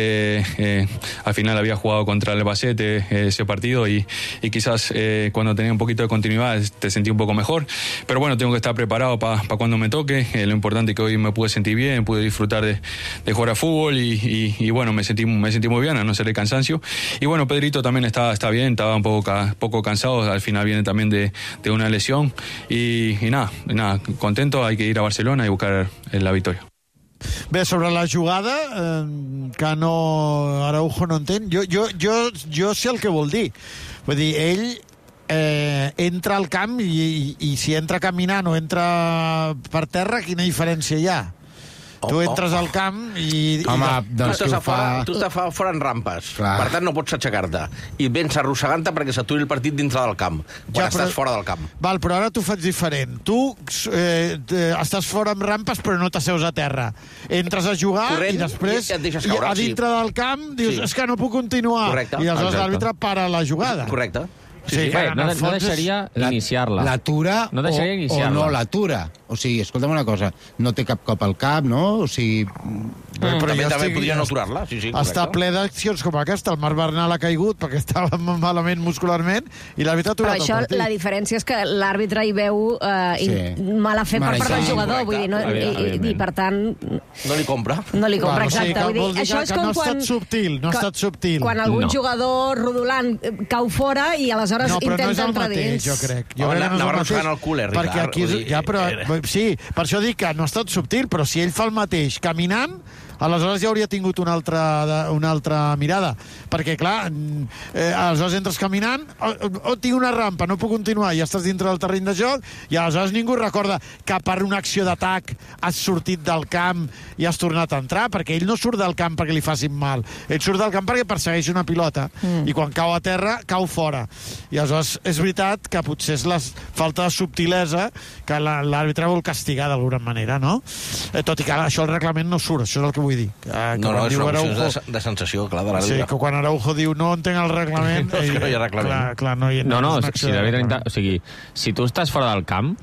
Speaker 22: al final había jugado contra el Albacete ese partido, y quizás cuando tenía un poquito de continuidad te sentí un poco mejor, pero bueno, tengo que estar preparado para cuando me toque. Lo importante es que hoy me pude sentir bien, pude disfrutar de jugar a fútbol, y bueno, me sentí muy bien, a no ser el cansancio. Y bueno, Pedrito también está bien, estaba un poco cansado, al final viene también de una lesión, y nada, contento. Hay que ir a Barcelona y buscar la victoria.
Speaker 3: Bé, sobre la jugada, que Araujo no entén, jo sé el que vol dir. Vull dir, ell entra al camp, i si entra caminant o entra per terra, quina diferència hi ha? Tu entres al camp i...
Speaker 21: Home, doncs tu estàs fora en rampes. Clar. Per tant, no pots aixecar-te. I vens arrossegant-te perquè s'aturi el partit dintre del camp, quan estàs fora del camp.
Speaker 3: Val, però ara t'ho faig diferent. Tu estàs fora amb rampes, però no t'asseus a terra. Entres a jugar i després, a dintre del camp, dius, és que no puc continuar.
Speaker 21: Correcte.
Speaker 3: I aleshores l'àrbitre para la jugada.
Speaker 21: Correcte.
Speaker 5: Sí,
Speaker 24: no deixaria iniciar-la.
Speaker 5: L'atura o no l'atura. O sigui, escolta'm una cosa, no té cap cop al cap, no? O sigui,
Speaker 21: També podrien aturar-la, sí, correcte.
Speaker 3: Està ple d'accions com aquesta. El Marc Bernal ha caigut perquè estava malament muscularment i l'àrbitre ha aturat el partit.
Speaker 2: Però la diferència és que l'àrbitre hi veu mala fe per part del jugador, vull dir, i per tant...
Speaker 21: No li compra.
Speaker 2: No li compra, exacte.
Speaker 3: Vol dir que no ha estat subtil, no ha estat subtil.
Speaker 2: Quan algun jugador rodolant cau fora i aleshores intenta entrar dins.
Speaker 3: Jo crec.
Speaker 21: Anava arrossegant el cul, Ricard.
Speaker 3: Perquè aquí... Sí, per això dic que no ha estat subtil, però si ell fa el mateix caminant, aleshores ja hauria tingut una altra mirada. Perquè, clar, aleshores entres caminant, tinc una rampa, no puc continuar, ja estàs dintre del terreny de joc, i aleshores ningú recorda que per una acció d'atac has sortit del camp i has tornat a entrar, perquè ell no surt del camp perquè li facin mal. Ell surt del camp perquè persegueix una pilota, i quan cau a terra, cau fora. I aleshores és veritat que potser és la falta de subtilesa que l'àrbitre vol castigar d'alguna manera, no? Tot i que això el reglament no surt, això és el que vull dir.
Speaker 21: No, és una qüestió de sensació, clar, de l'àrbitre.
Speaker 3: Sí, que quan Araujo diu no entenc el reglament...
Speaker 21: No, és que no hi ha reglament.
Speaker 3: Clar, no hi ha...
Speaker 24: O sigui, si tu estàs fora del camp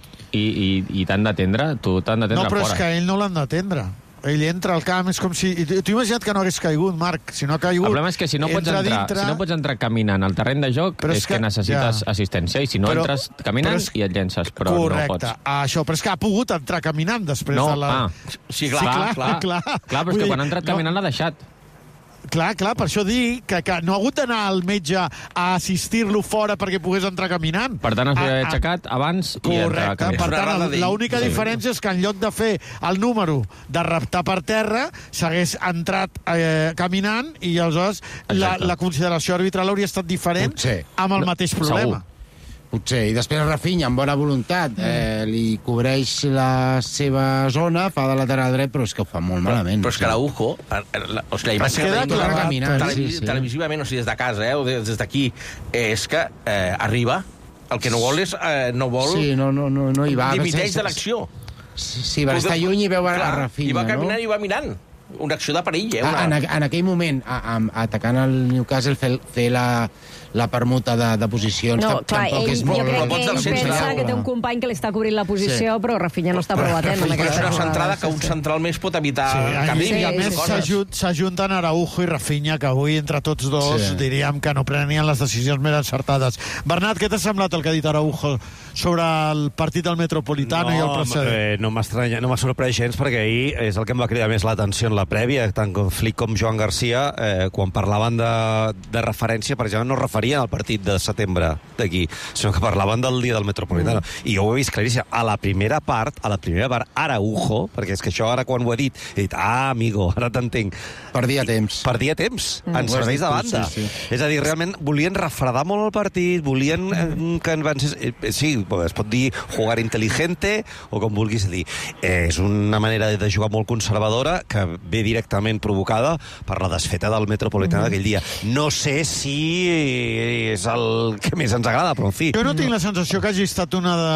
Speaker 24: i t'han d'atendre, tu t'han d'atendre fora.
Speaker 3: No, però és que ell no l'han d'atendre. Ell entra al camp, és com si... T'ho imagina't que no hagués caigut, Marc. Si no ha caigut...
Speaker 24: El problema és que si no pots entrar caminant al terreny de joc és que necessites assistència, i si no entres caminant i et llences, però no pots.
Speaker 3: Correcte, això. Però és que ha pogut entrar caminant després de la...
Speaker 21: Sí, clar.
Speaker 24: Clar, però és que quan ha entrat caminant l'ha deixat.
Speaker 3: Clar, per això dic que no ha hagut d'anar al metge a assistir-lo fora perquè pogués entrar caminant.
Speaker 24: Per tant, s'ha aixecat abans i entrar caminant.
Speaker 3: Per tant, l'única diferència és que en lloc de fer el número de reptar per terra, s'hagués entrat caminant i aleshores la consideració arbitral hauria estat diferent amb el mateix problema.
Speaker 5: Potser. I després Rafinha, amb bona voluntat, li cobreix la seva zona, fa de lateral dret, però és que ho fa molt malament.
Speaker 21: Però és que Araujo, la imatge televisivament, o sigui, des de casa, o des d'aquí, és que arriba, el que no vol és... No vol...
Speaker 5: Sí, no hi va.
Speaker 21: Dimiteix de l'acció.
Speaker 5: Sí, va estar lluny i veu a Rafinha,
Speaker 21: no? I va caminant i va mirant. Una acció de perill,
Speaker 5: En aquell moment, atacant el Newcastle, fer la permuta de posicions tampoc és molt...
Speaker 2: Jo crec que ell pensa que té un company que li està cobrint la posició, però Rafinha no està prou atent.
Speaker 21: Però és una centrada que un central més pot evitar camins.
Speaker 3: I a més s'ajunten Araujo i Rafinha, que avui entre tots dos diríem que no prenien les decisions més encertades. Bernat, què t'ha semblat el que ha dit Araujo sobre el partit del Metropolitano i el precedent?
Speaker 13: No m'ha sorprès gens, perquè ahir és el que em va cridar més l'atenció en la prèvia, tant Flick com Joan Garcia, quan parlaven de referència, per exemple, no referien al partit de setembre d'aquí, sinó que parlaven del dia del Metropolitano. I jo ho he vist claríssim. A la primera part, Araujo, perquè és que això ara quan ho he dit, amigo, ara t'entenc.
Speaker 5: Perdia temps.
Speaker 13: En serveis de banda. És a dir, realment volien refredar molt el partit, volien que en van ser... Sí, es pot dir jugar inteligente, o com vulguis dir. És una manera de jugar molt conservadora, que ve directament provocada per la desfeta del Metropolitano d'aquell dia. No sé si és el que més ens agrada, però en fi.
Speaker 3: Jo no tinc la sensació que hagi estat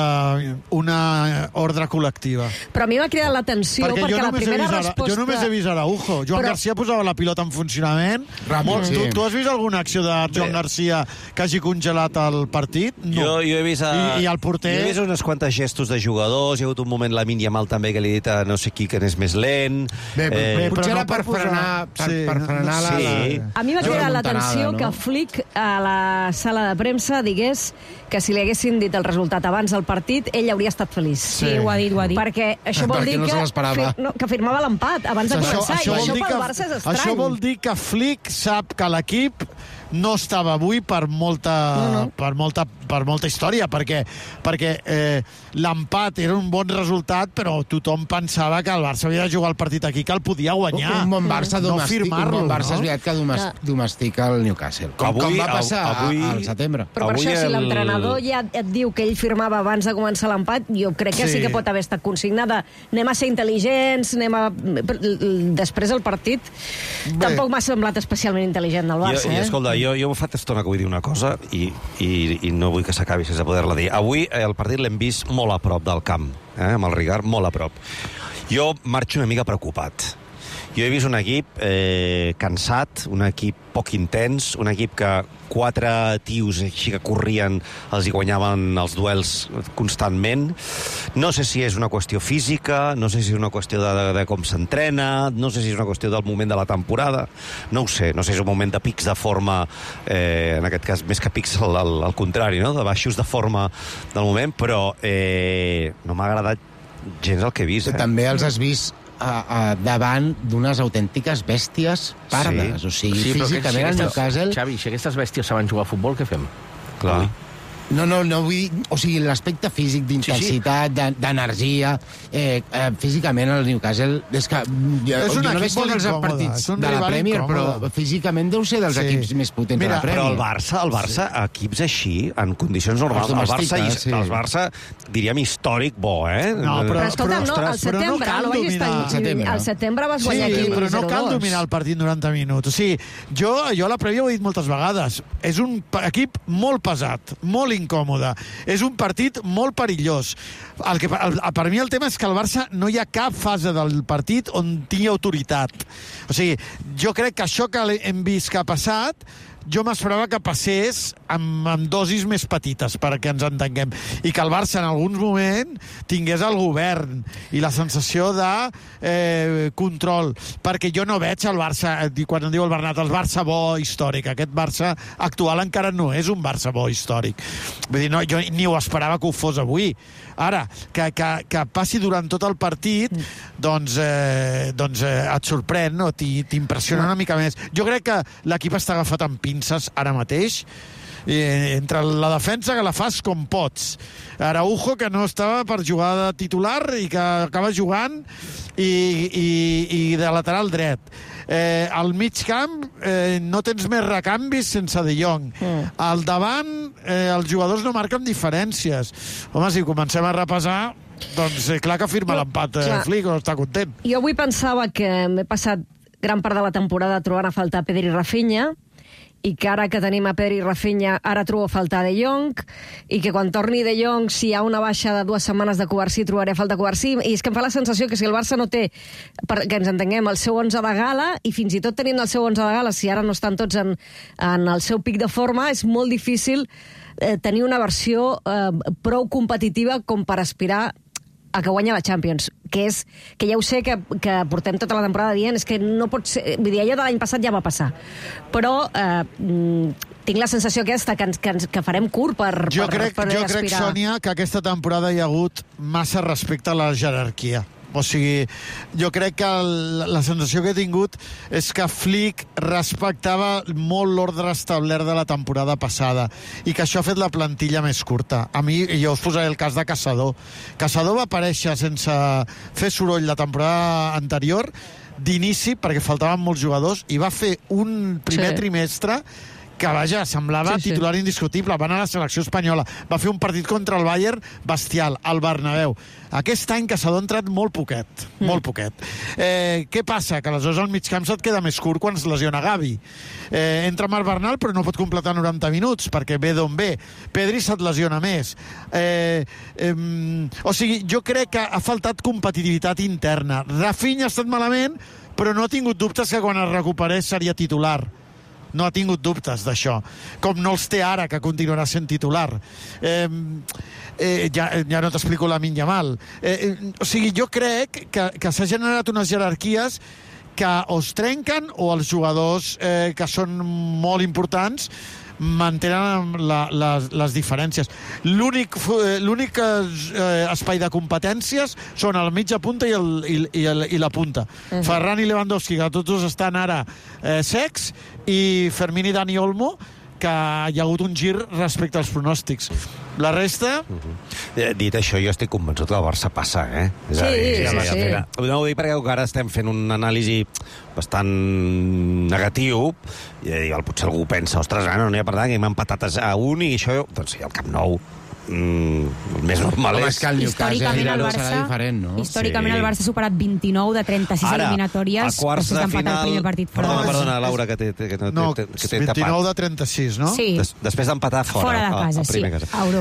Speaker 3: una ordre col·lectiva.
Speaker 2: Però a mi m'ha cridat l'atenció perquè la primera resposta...
Speaker 3: Jo només he vist Araujo. Joan Garcia posava la pilota en funcionament. Tu has vist alguna acció de Joan Garcia que hagi congelat el partit? No.
Speaker 13: Jo he vist...
Speaker 3: I el porter...
Speaker 13: Jo he vist unes quantes gestos de jugadors, hi ha hagut un moment Lamine Yamal també que li ha dit a no sé qui que n'és més lent.
Speaker 5: Potser era per frenar la...
Speaker 2: A mi m'ha cridat l'atenció que Flick a la sala de premsa digués que si li haguessin dit el resultat abans del partit, ell hauria estat feliç.
Speaker 11: Sí, ho ha dit.
Speaker 2: Perquè això vol dir que firmava l'empat abans de començar, i això pel Barça és estrany.
Speaker 3: Això vol dir que Flick sap que l'equip no estava avui per molta història, perquè l'empat era un bon resultat, però tothom pensava que el Barça havia de jugar el partit aquí, que el podia guanyar.
Speaker 5: Un bon Barça és veritat que domestica el Newcastle, com va passar al setembre.
Speaker 2: Però per això, si l'entrenador ja et diu que ell firmava abans de començar l'empat, jo crec que sí que pot haver estat consignada. Anem a ser intel·ligents, després el partit tampoc m'ha semblat especialment intel·ligent del Barça.
Speaker 13: Escolta, jo fa estona que vull dir una cosa i no vull que s'acabi sense poder-la dir. Avui el partit l'hem vist molt a prop del camp, amb el Ricard, molt a prop. Jo marxo una mica preocupat, Jo he vist un equip cansat, un equip poc intens, un equip que 4 tios així que corrien els hi guanyaven els duels constantment. No sé si és una qüestió física, no sé si és una qüestió de com s'entrena, no sé si és una qüestió del moment de la temporada, no ho sé, no sé si és un moment de pics de forma, en aquest cas més que pics al contrari, no? De baixos de forma del moment, però no m'ha agradat gens el que he vist.
Speaker 5: També els has vist davant d'unes autèntiques bèsties pardes. Sí. O sigui, físicament el Newcastle...
Speaker 21: Xavi, si aquestes bèsties saben jugar a futbol, què fem?
Speaker 13: Clar.
Speaker 5: No vull dir... O sigui, l'aspecte físic, d'intensitat, d'energia... físicament el Newcastle... És que... Jo no veig tots els partits de la Premier, però físicament deu ser dels equips més potents de la Premier.
Speaker 13: Però el Barça, equips així, en condicions normals, el Barça, diríem, històric bo,
Speaker 2: No, però escolta'm, al setembre vas guanyar aquí 0-2.
Speaker 3: Sí, però no cal dominar el partit 90 minuts. O sigui, jo a la prèvia ho he dit moltes vegades. És un equip molt pesat, molt incòmode. És un partit molt perillós. Per mi el tema és que al Barça no hi ha cap fase del partit on tingui autoritat. O sigui, jo crec que això que hem vist que ha passat, jo m'esperava que passés amb dosis més petites, perquè ens entenguem, i que el Barça en alguns moments tingués el govern i la sensació de control, perquè jo no veig el Barça, quan em diu el Bernat, el Barça bo històric. Aquest Barça actual encara no és un Barça bo històric. Vull dir, no, jo ni ho esperava que ho fos avui. Ara, que passi durant tot el partit, doncs et sorprèn, no? T'impressiona una mica més. Jo crec que l'equip està agafat amb pinces ara mateix, entre la defensa, que la fas com pots. Araujo, que no estava per jugar de titular i que acaba jugant, i de lateral dret. Al mig camp no tens més recanvis sense De Jong. Al davant els jugadors no marquen diferències. Home, si comencem a repassar, doncs clar que firma l'empat Flick, o està content.
Speaker 2: Jo avui pensava que m'he passat gran part de la temporada trobant a faltar Pedri i Rafinha, i que ara que tenim a Pedri i Rafinha, ara trobo a faltar De Jong, i que quan torni De Jong, si hi ha una baixa de 2 setmanes de Covarsí, trobaré a falta Covarsí, i és que em fa la sensació que si el Barça no té, que ens entenguem, el seu 11 de gala, i fins i tot tenint el seu 11 de gala, si ara no estan tots en el seu pic de forma, és molt difícil tenir una versió prou competitiva com per aspirar a que guanya la Champions, que ja ho sé que portem tota la temporada dient, és que no pot ser... Vull dir, allò de l'any passat ja va passar. Però tinc la sensació aquesta, que farem curt per aspirar.
Speaker 3: Jo crec, Sònia, que aquesta temporada hi ha hagut massa respecte a la jerarquia. O sigui, jo crec que la sensació que he tingut és que Flick respectava molt l'ordre establert de la temporada passada i que això ha fet la plantilla més curta. A mi, jo us posaré el cas de Caçador. Caçador va aparèixer sense fer soroll la temporada anterior d'inici, perquè faltaven molts jugadors, i va fer un primer trimestre que, vaja, semblava titular indiscutible. Va anar a la selecció espanyola, va fer un partit contra el Bayern bestial, al Bernabéu. Aquest any Caçador ha entrat molt poquet, molt poquet. Què passa? Que aleshores al mig camp se't queda més curt quan es lesiona Gavi. Entra Marc Bernal, però no pot completar 90 minuts, perquè ve d'on ve. Pedri se't lesiona més. O sigui, jo crec que ha faltat competitivitat interna. Rafinha ha estat malament, però no ha tingut dubtes que quan es recuperés seria titular. No ha tingut dubtes d'això, com no els té ara, que continuarà sent titular. Ja no t'explico Lamine Yamal. O sigui, jo crec que s'ha generat unes jerarquies que o es trenquen o els jugadors que són molt importants mantenen les diferències. L'únic espai de competències són el mitja punta i la punta. Ferran i Lewandowski, que tots dos estan ara secs, i Fermín i Dani Olmo, que hi ha hagut un gir respecte als pronòstics. La resta...
Speaker 13: Dit això, jo estic convençut que el Barça passa, Sí. No ho dic perquè ara estem fent un anàlisi bastant negatiu, i potser algú pensa, ostres, no hi ha per tant, que hem empatat a 1 i això, doncs sí, al Camp Nou més normal és
Speaker 5: que el Newcastle serà diferent, no?
Speaker 4: Històricament el Barça ha superat 29 de 36 eliminatòries després d'empatar el primer partit fora.
Speaker 13: Perdona, Laura, que t'he tapat.
Speaker 3: 29 de 36, no?
Speaker 4: Sí.
Speaker 13: Després d'empatar fora
Speaker 4: de casa, sí, a Europa.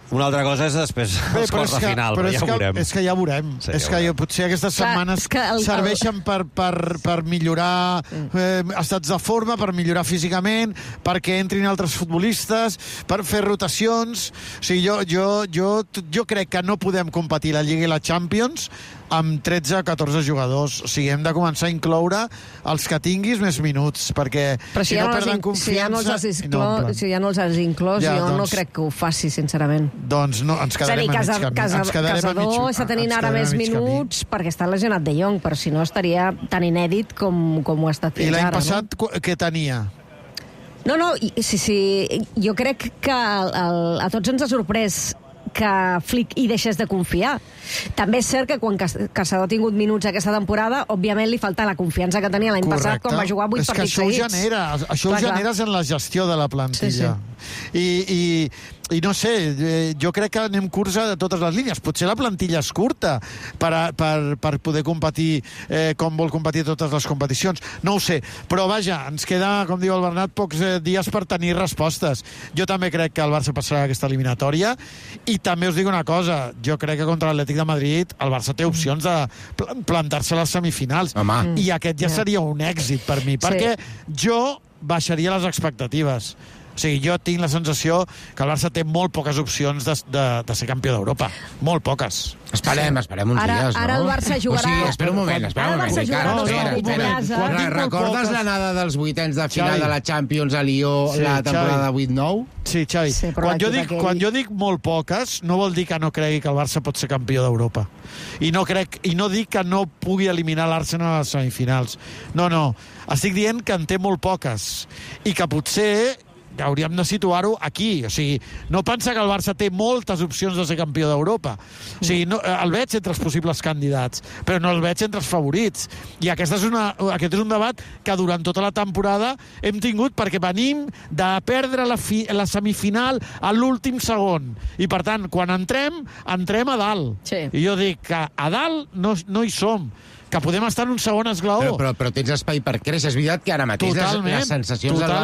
Speaker 13: Una altra cosa és després els quarts de final, però ja ho veurem.
Speaker 3: És que ja ho veurem. Sí, és que potser aquestes setmanes serveixen per millorar estats de forma, per millorar físicament, perquè entrin altres futbolistes, per fer rotacions. O sigui, jo crec que no podem competir la Lliga i la Champions amb 13 o 14 jugadors. O sigui, hem de començar a incloure els que tinguis més minuts, perquè si no perden confiança...
Speaker 2: Si ja no els has inclòs, jo no crec que ho faci, sincerament.
Speaker 3: Doncs no, ens quedarem a mig camí.
Speaker 2: Casador està tenint ara més minuts perquè està lesionat De Jong, però si no estaria tan inèdit com ho ha estat fins ara.
Speaker 3: I l'any passat què tenia?
Speaker 2: No, sí, jo crec que a tots ens ha sorprès que Flick hi deixés de confiar. També és cert que quan Casador ha tingut minuts aquesta temporada, òbviament li falta la confiança que tenia l'any passat quan va jugar 8 partits seguits.
Speaker 3: Això ho generes en la gestió de la plantilla. Sí. I no sé, jo crec que anem curts de totes les línies. Potser la plantilla és curta per poder competir com vol competir totes les competicions. No ho sé, però vaja, ens queda, com diu el Bernat, pocs dies per tenir respostes. Jo també crec que el Barça passarà aquesta eliminatòria i també us dic una cosa, jo crec que contra l'Atlètic de Madrid el Barça té opcions de plantar-se a les semifinals. I aquest ja seria un èxit per mi, perquè jo baixaria les expectatives. O sigui, jo tinc la sensació que el Barça té molt poques opcions de ser campió d'Europa. Molt poques.
Speaker 5: Esperem uns dies, no?
Speaker 2: Ara el Barça jugarà...
Speaker 5: O sigui, espera un moment. Recordes l'anada dels vuitens de final de la Champions a Lió la temporada 8-9?
Speaker 3: Sí, Xavi. Quan jo dic molt poques, no vol dir que no cregui que el Barça pot ser campió d'Europa. I no dic que no pugui eliminar l'Arsenal a les semifinals. No. Estic dient que en té molt poques. I que potser hauríem de situar-ho aquí. O sigui, no pensa que el Barça té moltes opcions de ser campió d'Europa. O sigui, el veig entre els possibles candidats, però no el veig entre els favorits. I aquest és un debat que durant tota la temporada hem tingut perquè venim de perdre la semifinal a l'últim segon. I, per tant, quan entrem a dalt.
Speaker 2: Sí.
Speaker 3: I jo dic que a dalt no hi som. Que podem estar en un segon esglaó.
Speaker 5: Però tens espai per créixer. És veritat que ara mateix les sensacions del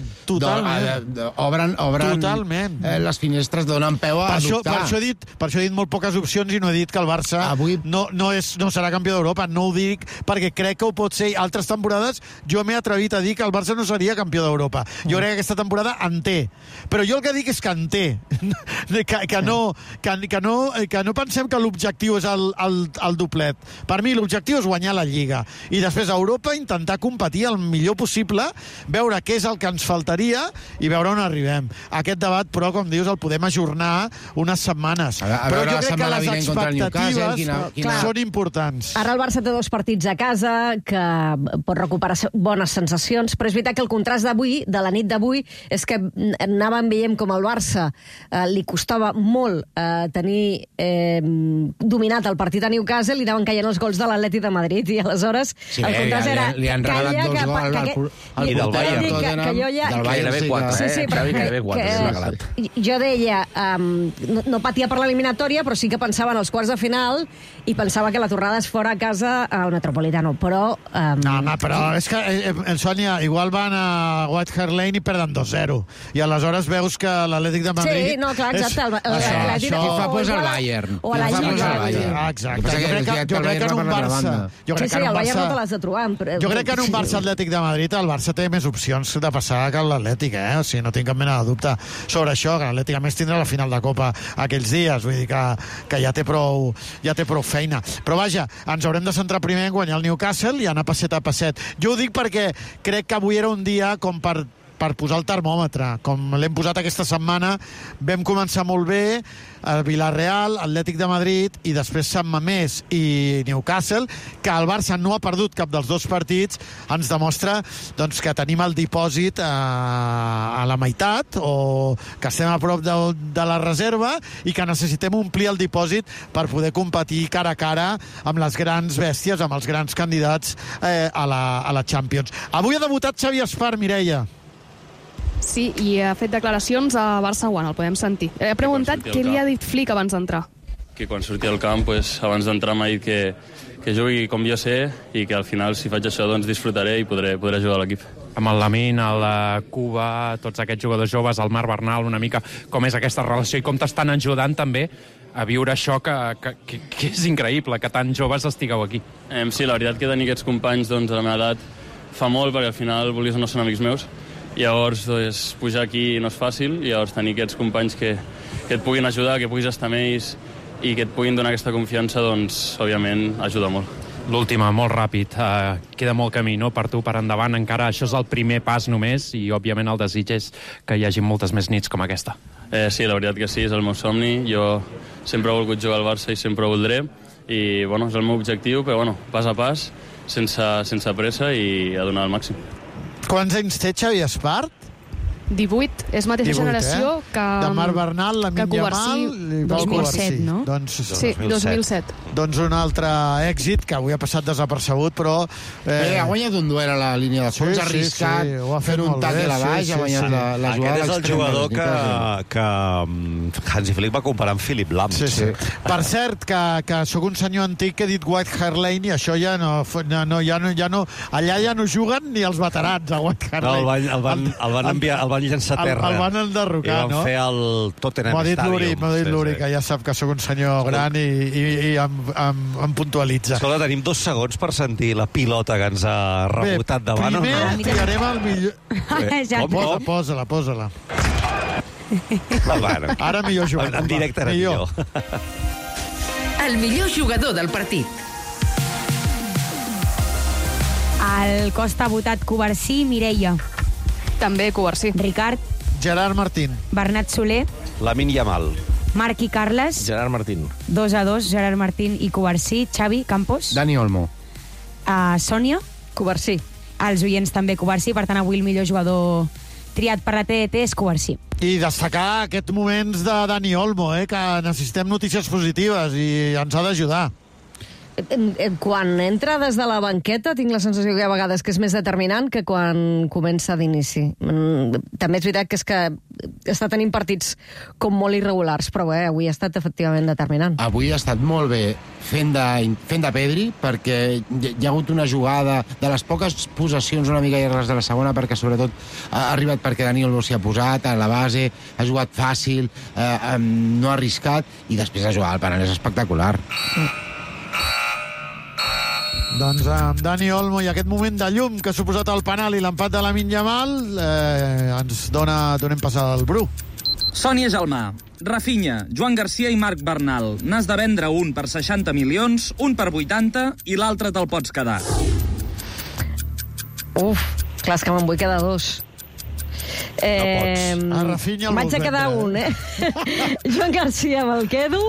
Speaker 5: Barça obren les finestres, donen peu a dubtar.
Speaker 3: Per això he dit molt poques opcions i no he dit que el Barça no serà campió d'Europa. No ho dic perquè crec que ho pot ser. Altres temporades jo m'he atrevit a dir que el Barça no seria campió d'Europa. Jo crec que aquesta temporada en té. Però jo el que dic és que en té. Que no pensem que l'objectiu és el doblet. Per mi l'objectiu és guanyar la Lliga. I després a Europa intentar competir el millor possible, veure què és el que ens faltaria i veure on arribem. Aquest debat, però, com dius, el podem ajornar unes setmanes. Però jo crec que les expectatives són importants.
Speaker 2: Ara el Barça té 2 partits a casa, que pot recuperar bones sensacions, però és veritat que el contrast d'avui, de la nit d'avui, és que anàvem veient com el Barça li costava molt tenir dominat el partit a Newcastle i anaven caient els gols de l'Atlètic de Madrid, i aleshores el contrast era...
Speaker 5: Li han regalat 2 gols
Speaker 13: i del Bayern.
Speaker 21: Del Bayern ve 4,
Speaker 2: jo deia, no patia per l'eliminatòria, però sí que pensava en els quarts de final i pensava que la tornada es fora a casa al Metropolitano, però...
Speaker 3: No, home, però és que, Sònia, igual van a White Hart Lane i perden 2-0, i aleshores veus que l'Atlètic de Madrid...
Speaker 2: Sí, no, clar, exacte.
Speaker 5: Això fa pues al Bayern.
Speaker 2: O a la Lliga.
Speaker 3: Exacte. Jo crec que en un Barça...
Speaker 2: el Bayern no te l'has de trobar.
Speaker 3: Jo crec que en un Barça Atlètic de Madrid el Barça té més opcions de passar que l'Atlètic, O sigui, no tinc cap mena de dubte sobre això, que l'Atlètic a més tindrà la final de Copa aquells dies, vull dir que ja té prou feina. Però vaja, ens haurem de centrar primer en guanyar el Newcastle i anar passet a passet. Jo ho dic perquè crec que avui era un dia com per posar el termòmetre, com l'hem posat aquesta setmana. Vam començar molt bé, el Villarreal, Atlètic de Madrid i després Sant Mamés i Newcastle, que el Barça no ha perdut cap dels 2 partits, ens demostra doncs, que tenim el dipòsit a la meitat, o que estem a prop de la reserva i que necessitem omplir el dipòsit per poder competir cara a cara amb les grans bèsties, amb els grans candidats a la Champions. Avui ha debutat Xavi Espar, Mireia.
Speaker 15: Sí, i ha fet declaracions a Barça One, el podem sentir. He preguntat què li ha dit Flick abans d'entrar.
Speaker 22: que quan surti al camp, abans d'entrar m'ha dit que jugui com jo sé i que al final, si faig això, doncs disfrutaré i podré ajudar l'equip.
Speaker 6: Amb el Lamine, el Cuba, tots aquests jugadors joves, el Marc Bernal, una mica com és aquesta relació i com t'estan ajudant també a viure això que és increïble, que tan joves estigueu aquí.
Speaker 22: Sí, la veritat que tenir aquests companys de la meva edat fa molt, perquè al final, volies o no, són amics meus. Llavors, pujar aquí no és fàcil, i llavors tenir aquests companys que et puguin ajudar, que puguis estar amb ells i que et puguin donar aquesta confiança, doncs, òbviament, ajuda molt.
Speaker 6: L'última, molt ràpid. Queda molt camí, no?, per tu, per endavant. Encara això és el primer pas només i, òbviament, el desig és que hi hagi moltes més nits com aquesta.
Speaker 22: Sí, la veritat que sí, és el meu somni. Jo sempre he volgut jugar al Barça i sempre ho voldré. I, és el meu objectiu, però, pas a pas, sense pressa i a donar el màxim.
Speaker 3: Quants anys té Xavi Espart?
Speaker 15: 18, és mateixa generació que...
Speaker 3: De Marc Bernal, Lamine Yamal...
Speaker 15: 2007, no? Sí, 2007.
Speaker 3: Doncs un altre èxit, que avui ha passat desapercebut, però...
Speaker 5: Ha guanyat un duel a la línia de fons, ha arriscat, ha fet un tackle a baix, ha guanyat la jugada...
Speaker 13: Aquest és el jugador que Hansi Flick va comparar amb Philip Lahm.
Speaker 3: Per cert, que sóc un senyor antic que he dit White Hart Lane i això ja no... Allà ja no juguen ni els veterans, a White Hart Lane.
Speaker 13: El van enviar... El van llençar a terra.
Speaker 3: El van enderrocar, no?
Speaker 13: I van fer el Tottenham Stadium.
Speaker 3: M'ha dit l'Uri, que ja sap que sóc un senyor gran i em puntualitza.
Speaker 13: Escolta, tenim 2 segons per sentir la pilota que ens ha rebotat davant.
Speaker 3: Primer tirarem el millor... Posa-la. Ara millor jugar.
Speaker 13: En directe era millor.
Speaker 7: El millor jugador del partit.
Speaker 4: El Costa ha votat Covarsí, Mireia.
Speaker 15: També Covarsí.
Speaker 4: Ricard.
Speaker 3: Gerard Martín.
Speaker 4: Bernat Soler.
Speaker 13: Lamine Yamal.
Speaker 4: Marc i Carles.
Speaker 21: Gerard Martín.
Speaker 4: 2-2, Gerard Martín i Covarsí. Xavi Campos.
Speaker 5: Dani Olmo.
Speaker 4: Sònia.
Speaker 2: Covarsí.
Speaker 4: Els oients també Covarsí, per tant avui el millor jugador triat per la TDT és Covarsí.
Speaker 3: I destacar aquests moments de Dani Olmo, que necessitem notícies positives i ens ha d'ajudar.
Speaker 2: Quan entra des de la banqueta tinc la sensació que a vegades que és més determinant que quan comença d'inici. També és veritat que està tenint partits com molt irregulars, però avui ha estat efectivament determinant.
Speaker 5: Avui ha estat molt bé fent de Pedri, perquè hi ha hagut una jugada de les poques possessions una mica llargues de la segona, perquè sobretot ha arribat perquè Dani Olmo s'hi ha posat a la base, ha jugat fàcil, no ha arriscat, i després ha jugat al penal, és espectacular.
Speaker 3: Doncs amb Dani Olmo i aquest moment de llum que ha suposat el penal i l'empat de Lamine Yamal, ens donem passada al Bru.
Speaker 8: Sònia Gelmà, Rafinha, Joan Garcia i Marc Bernal. N'has de vendre un per 60 milions, un per 80 i l'altre te'l pots quedar.
Speaker 2: Clar, és que me'n vull quedar 2.
Speaker 3: No pots. A Rafinha
Speaker 2: m'haig de quedar un, Joan Garcia me'l quedo,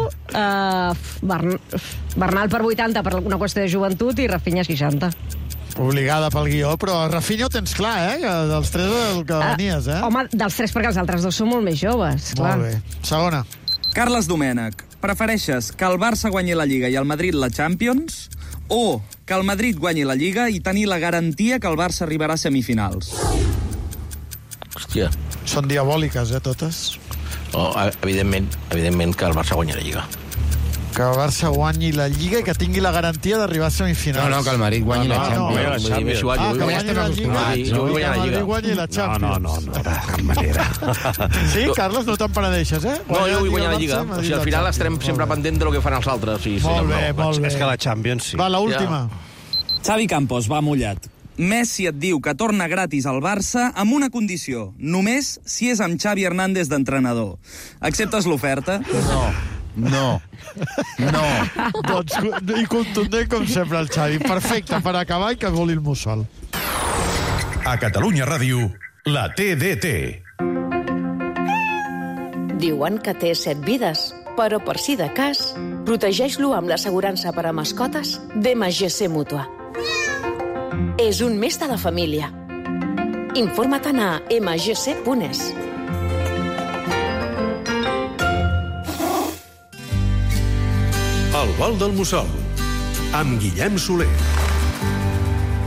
Speaker 2: Bernal per 80 per una qüestió de joventut i Rafinha 60.
Speaker 3: Obligada pel guió, però Rafinha ho tens clar, que dels 3 el que venies,
Speaker 2: Home, dels 3 perquè els altres 2 són molt més joves, clar.
Speaker 3: Molt bé. Segona.
Speaker 8: Carles Domènech, prefereixes que el Barça guanyi la Lliga i el Madrid la Champions, o que el Madrid guanyi la Lliga i tenir la garantia que el Barça arribarà a semifinals?
Speaker 21: Hòstia.
Speaker 3: Són diabòliques, totes.
Speaker 21: Evidentment que el Barça guanyi la Lliga.
Speaker 3: Que el Barça guanyi la Lliga i que tingui la garantia d'arribar a semifinals.
Speaker 5: No, que el Madrid guanyi la Champions.
Speaker 21: Que
Speaker 3: ja estem acostumats.
Speaker 21: Jo vull
Speaker 3: guanyar la Lliga. Guanyi la Champions.
Speaker 13: No, de cap manera.
Speaker 3: Sí, Carles, no te'n penedeixes,
Speaker 21: No, jo vull guanyar la Lliga. O sigui, al final estarem sempre pendent de lo que fan els altres.
Speaker 3: Molt bé.
Speaker 13: És que la Champions sí.
Speaker 3: Va, l'última.
Speaker 8: Xavi Campos, va mullat. Messi et diu que torna gratis al Barça amb una condició, només si és amb Xavi Hernández d'entrenador. Acceptes l'oferta?
Speaker 5: No.
Speaker 3: Doncs, i contundent com sempre el Xavi. Perfecte, per acabar i que voli el mussol.
Speaker 1: A Catalunya Ràdio, la TDT.
Speaker 9: Diuen que té 7 vides, però per si de cas, protegeix-lo amb l'assegurança per a mascotes d'MGC Mútua. És un mes de la família. Informa-te'n a mgc.es.
Speaker 1: El vol del mussol, amb Guillem Soler.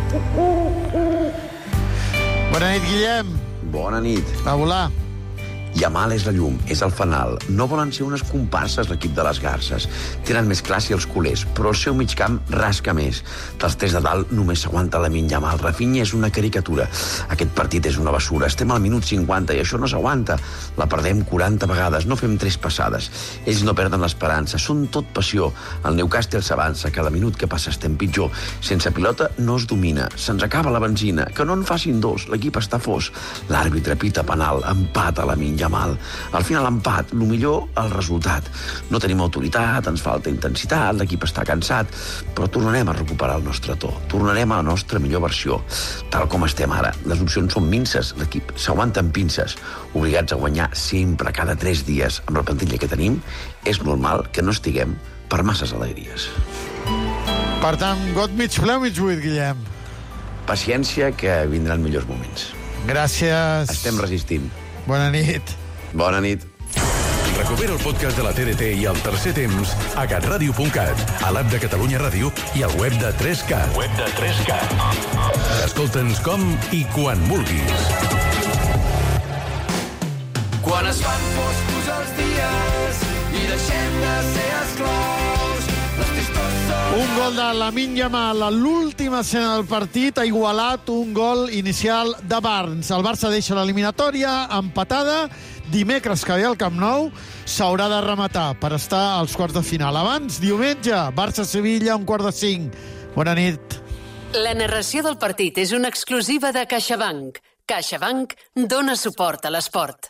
Speaker 3: Bona nit, Guillem.
Speaker 25: Bona nit.
Speaker 3: A volar.
Speaker 10: Yamal és la llum, és el fanal. No volen ser unes comparses l'equip de les Garces. Tenen més classe els culers, però el seu migcamp rasca més. Dels 3 de dalt només s'aguanta Lamine Yamal. Rafinha és una caricatura. Aquest partit és una basura. Estem al minut 50 i això no s'aguanta. La perdem 40 vegades, no fem 3 passades. Ells no perden l'esperança, són tot passió. El Newcastle s'avança, cada minut que passa estem pitjor. Sense pilota no es domina, se'ns acaba la benzina. Que no en facin 2, l'equip està fos. L'àrbitre pita penal, empat a Lamine Yamal. Al final empat, el millor el resultat. No tenim autoritat, ens falta intensitat, l'equip està cansat, però tornarem a recuperar el nostre to, tornarem a la nostra millor versió. Tal com estem ara, les opcions són minces, l'equip s'aguanta amb pinces, obligats a guanyar sempre, cada 3 dies. Amb la plantilla que tenim, és normal que no estiguem per masses alegries.
Speaker 3: Per tant, got mig ple o mig buit, Guillem?
Speaker 10: Paciència, que vindran millors moments.
Speaker 3: Gràcies.
Speaker 10: Estem resistint.
Speaker 3: Bona nit.
Speaker 10: Bona nit.
Speaker 1: Recupera el podcast de la TDT i el tercer temps a catradio.cat, a l'app de Catalunya Ràdio i al web de 3CAT. Escolta'ns com i quan vulguis.
Speaker 20: Quan es fan foscos els dies i deixem de ser esclaus, les tristors són...
Speaker 3: Un gol de Lamine Yamal a l'última escena del partit ha igualat un gol inicial de Barnes. El Barça deixa l'eliminatòria empatada. Dimecres que ve al Camp Nou s'haurà de rematar per estar als quarts de final. Abans, diumenge, Barça-Sevilla, 4:45. Bona nit.
Speaker 12: La narració del partit és una exclusiva de CaixaBank. CaixaBank dona suport a l'esport.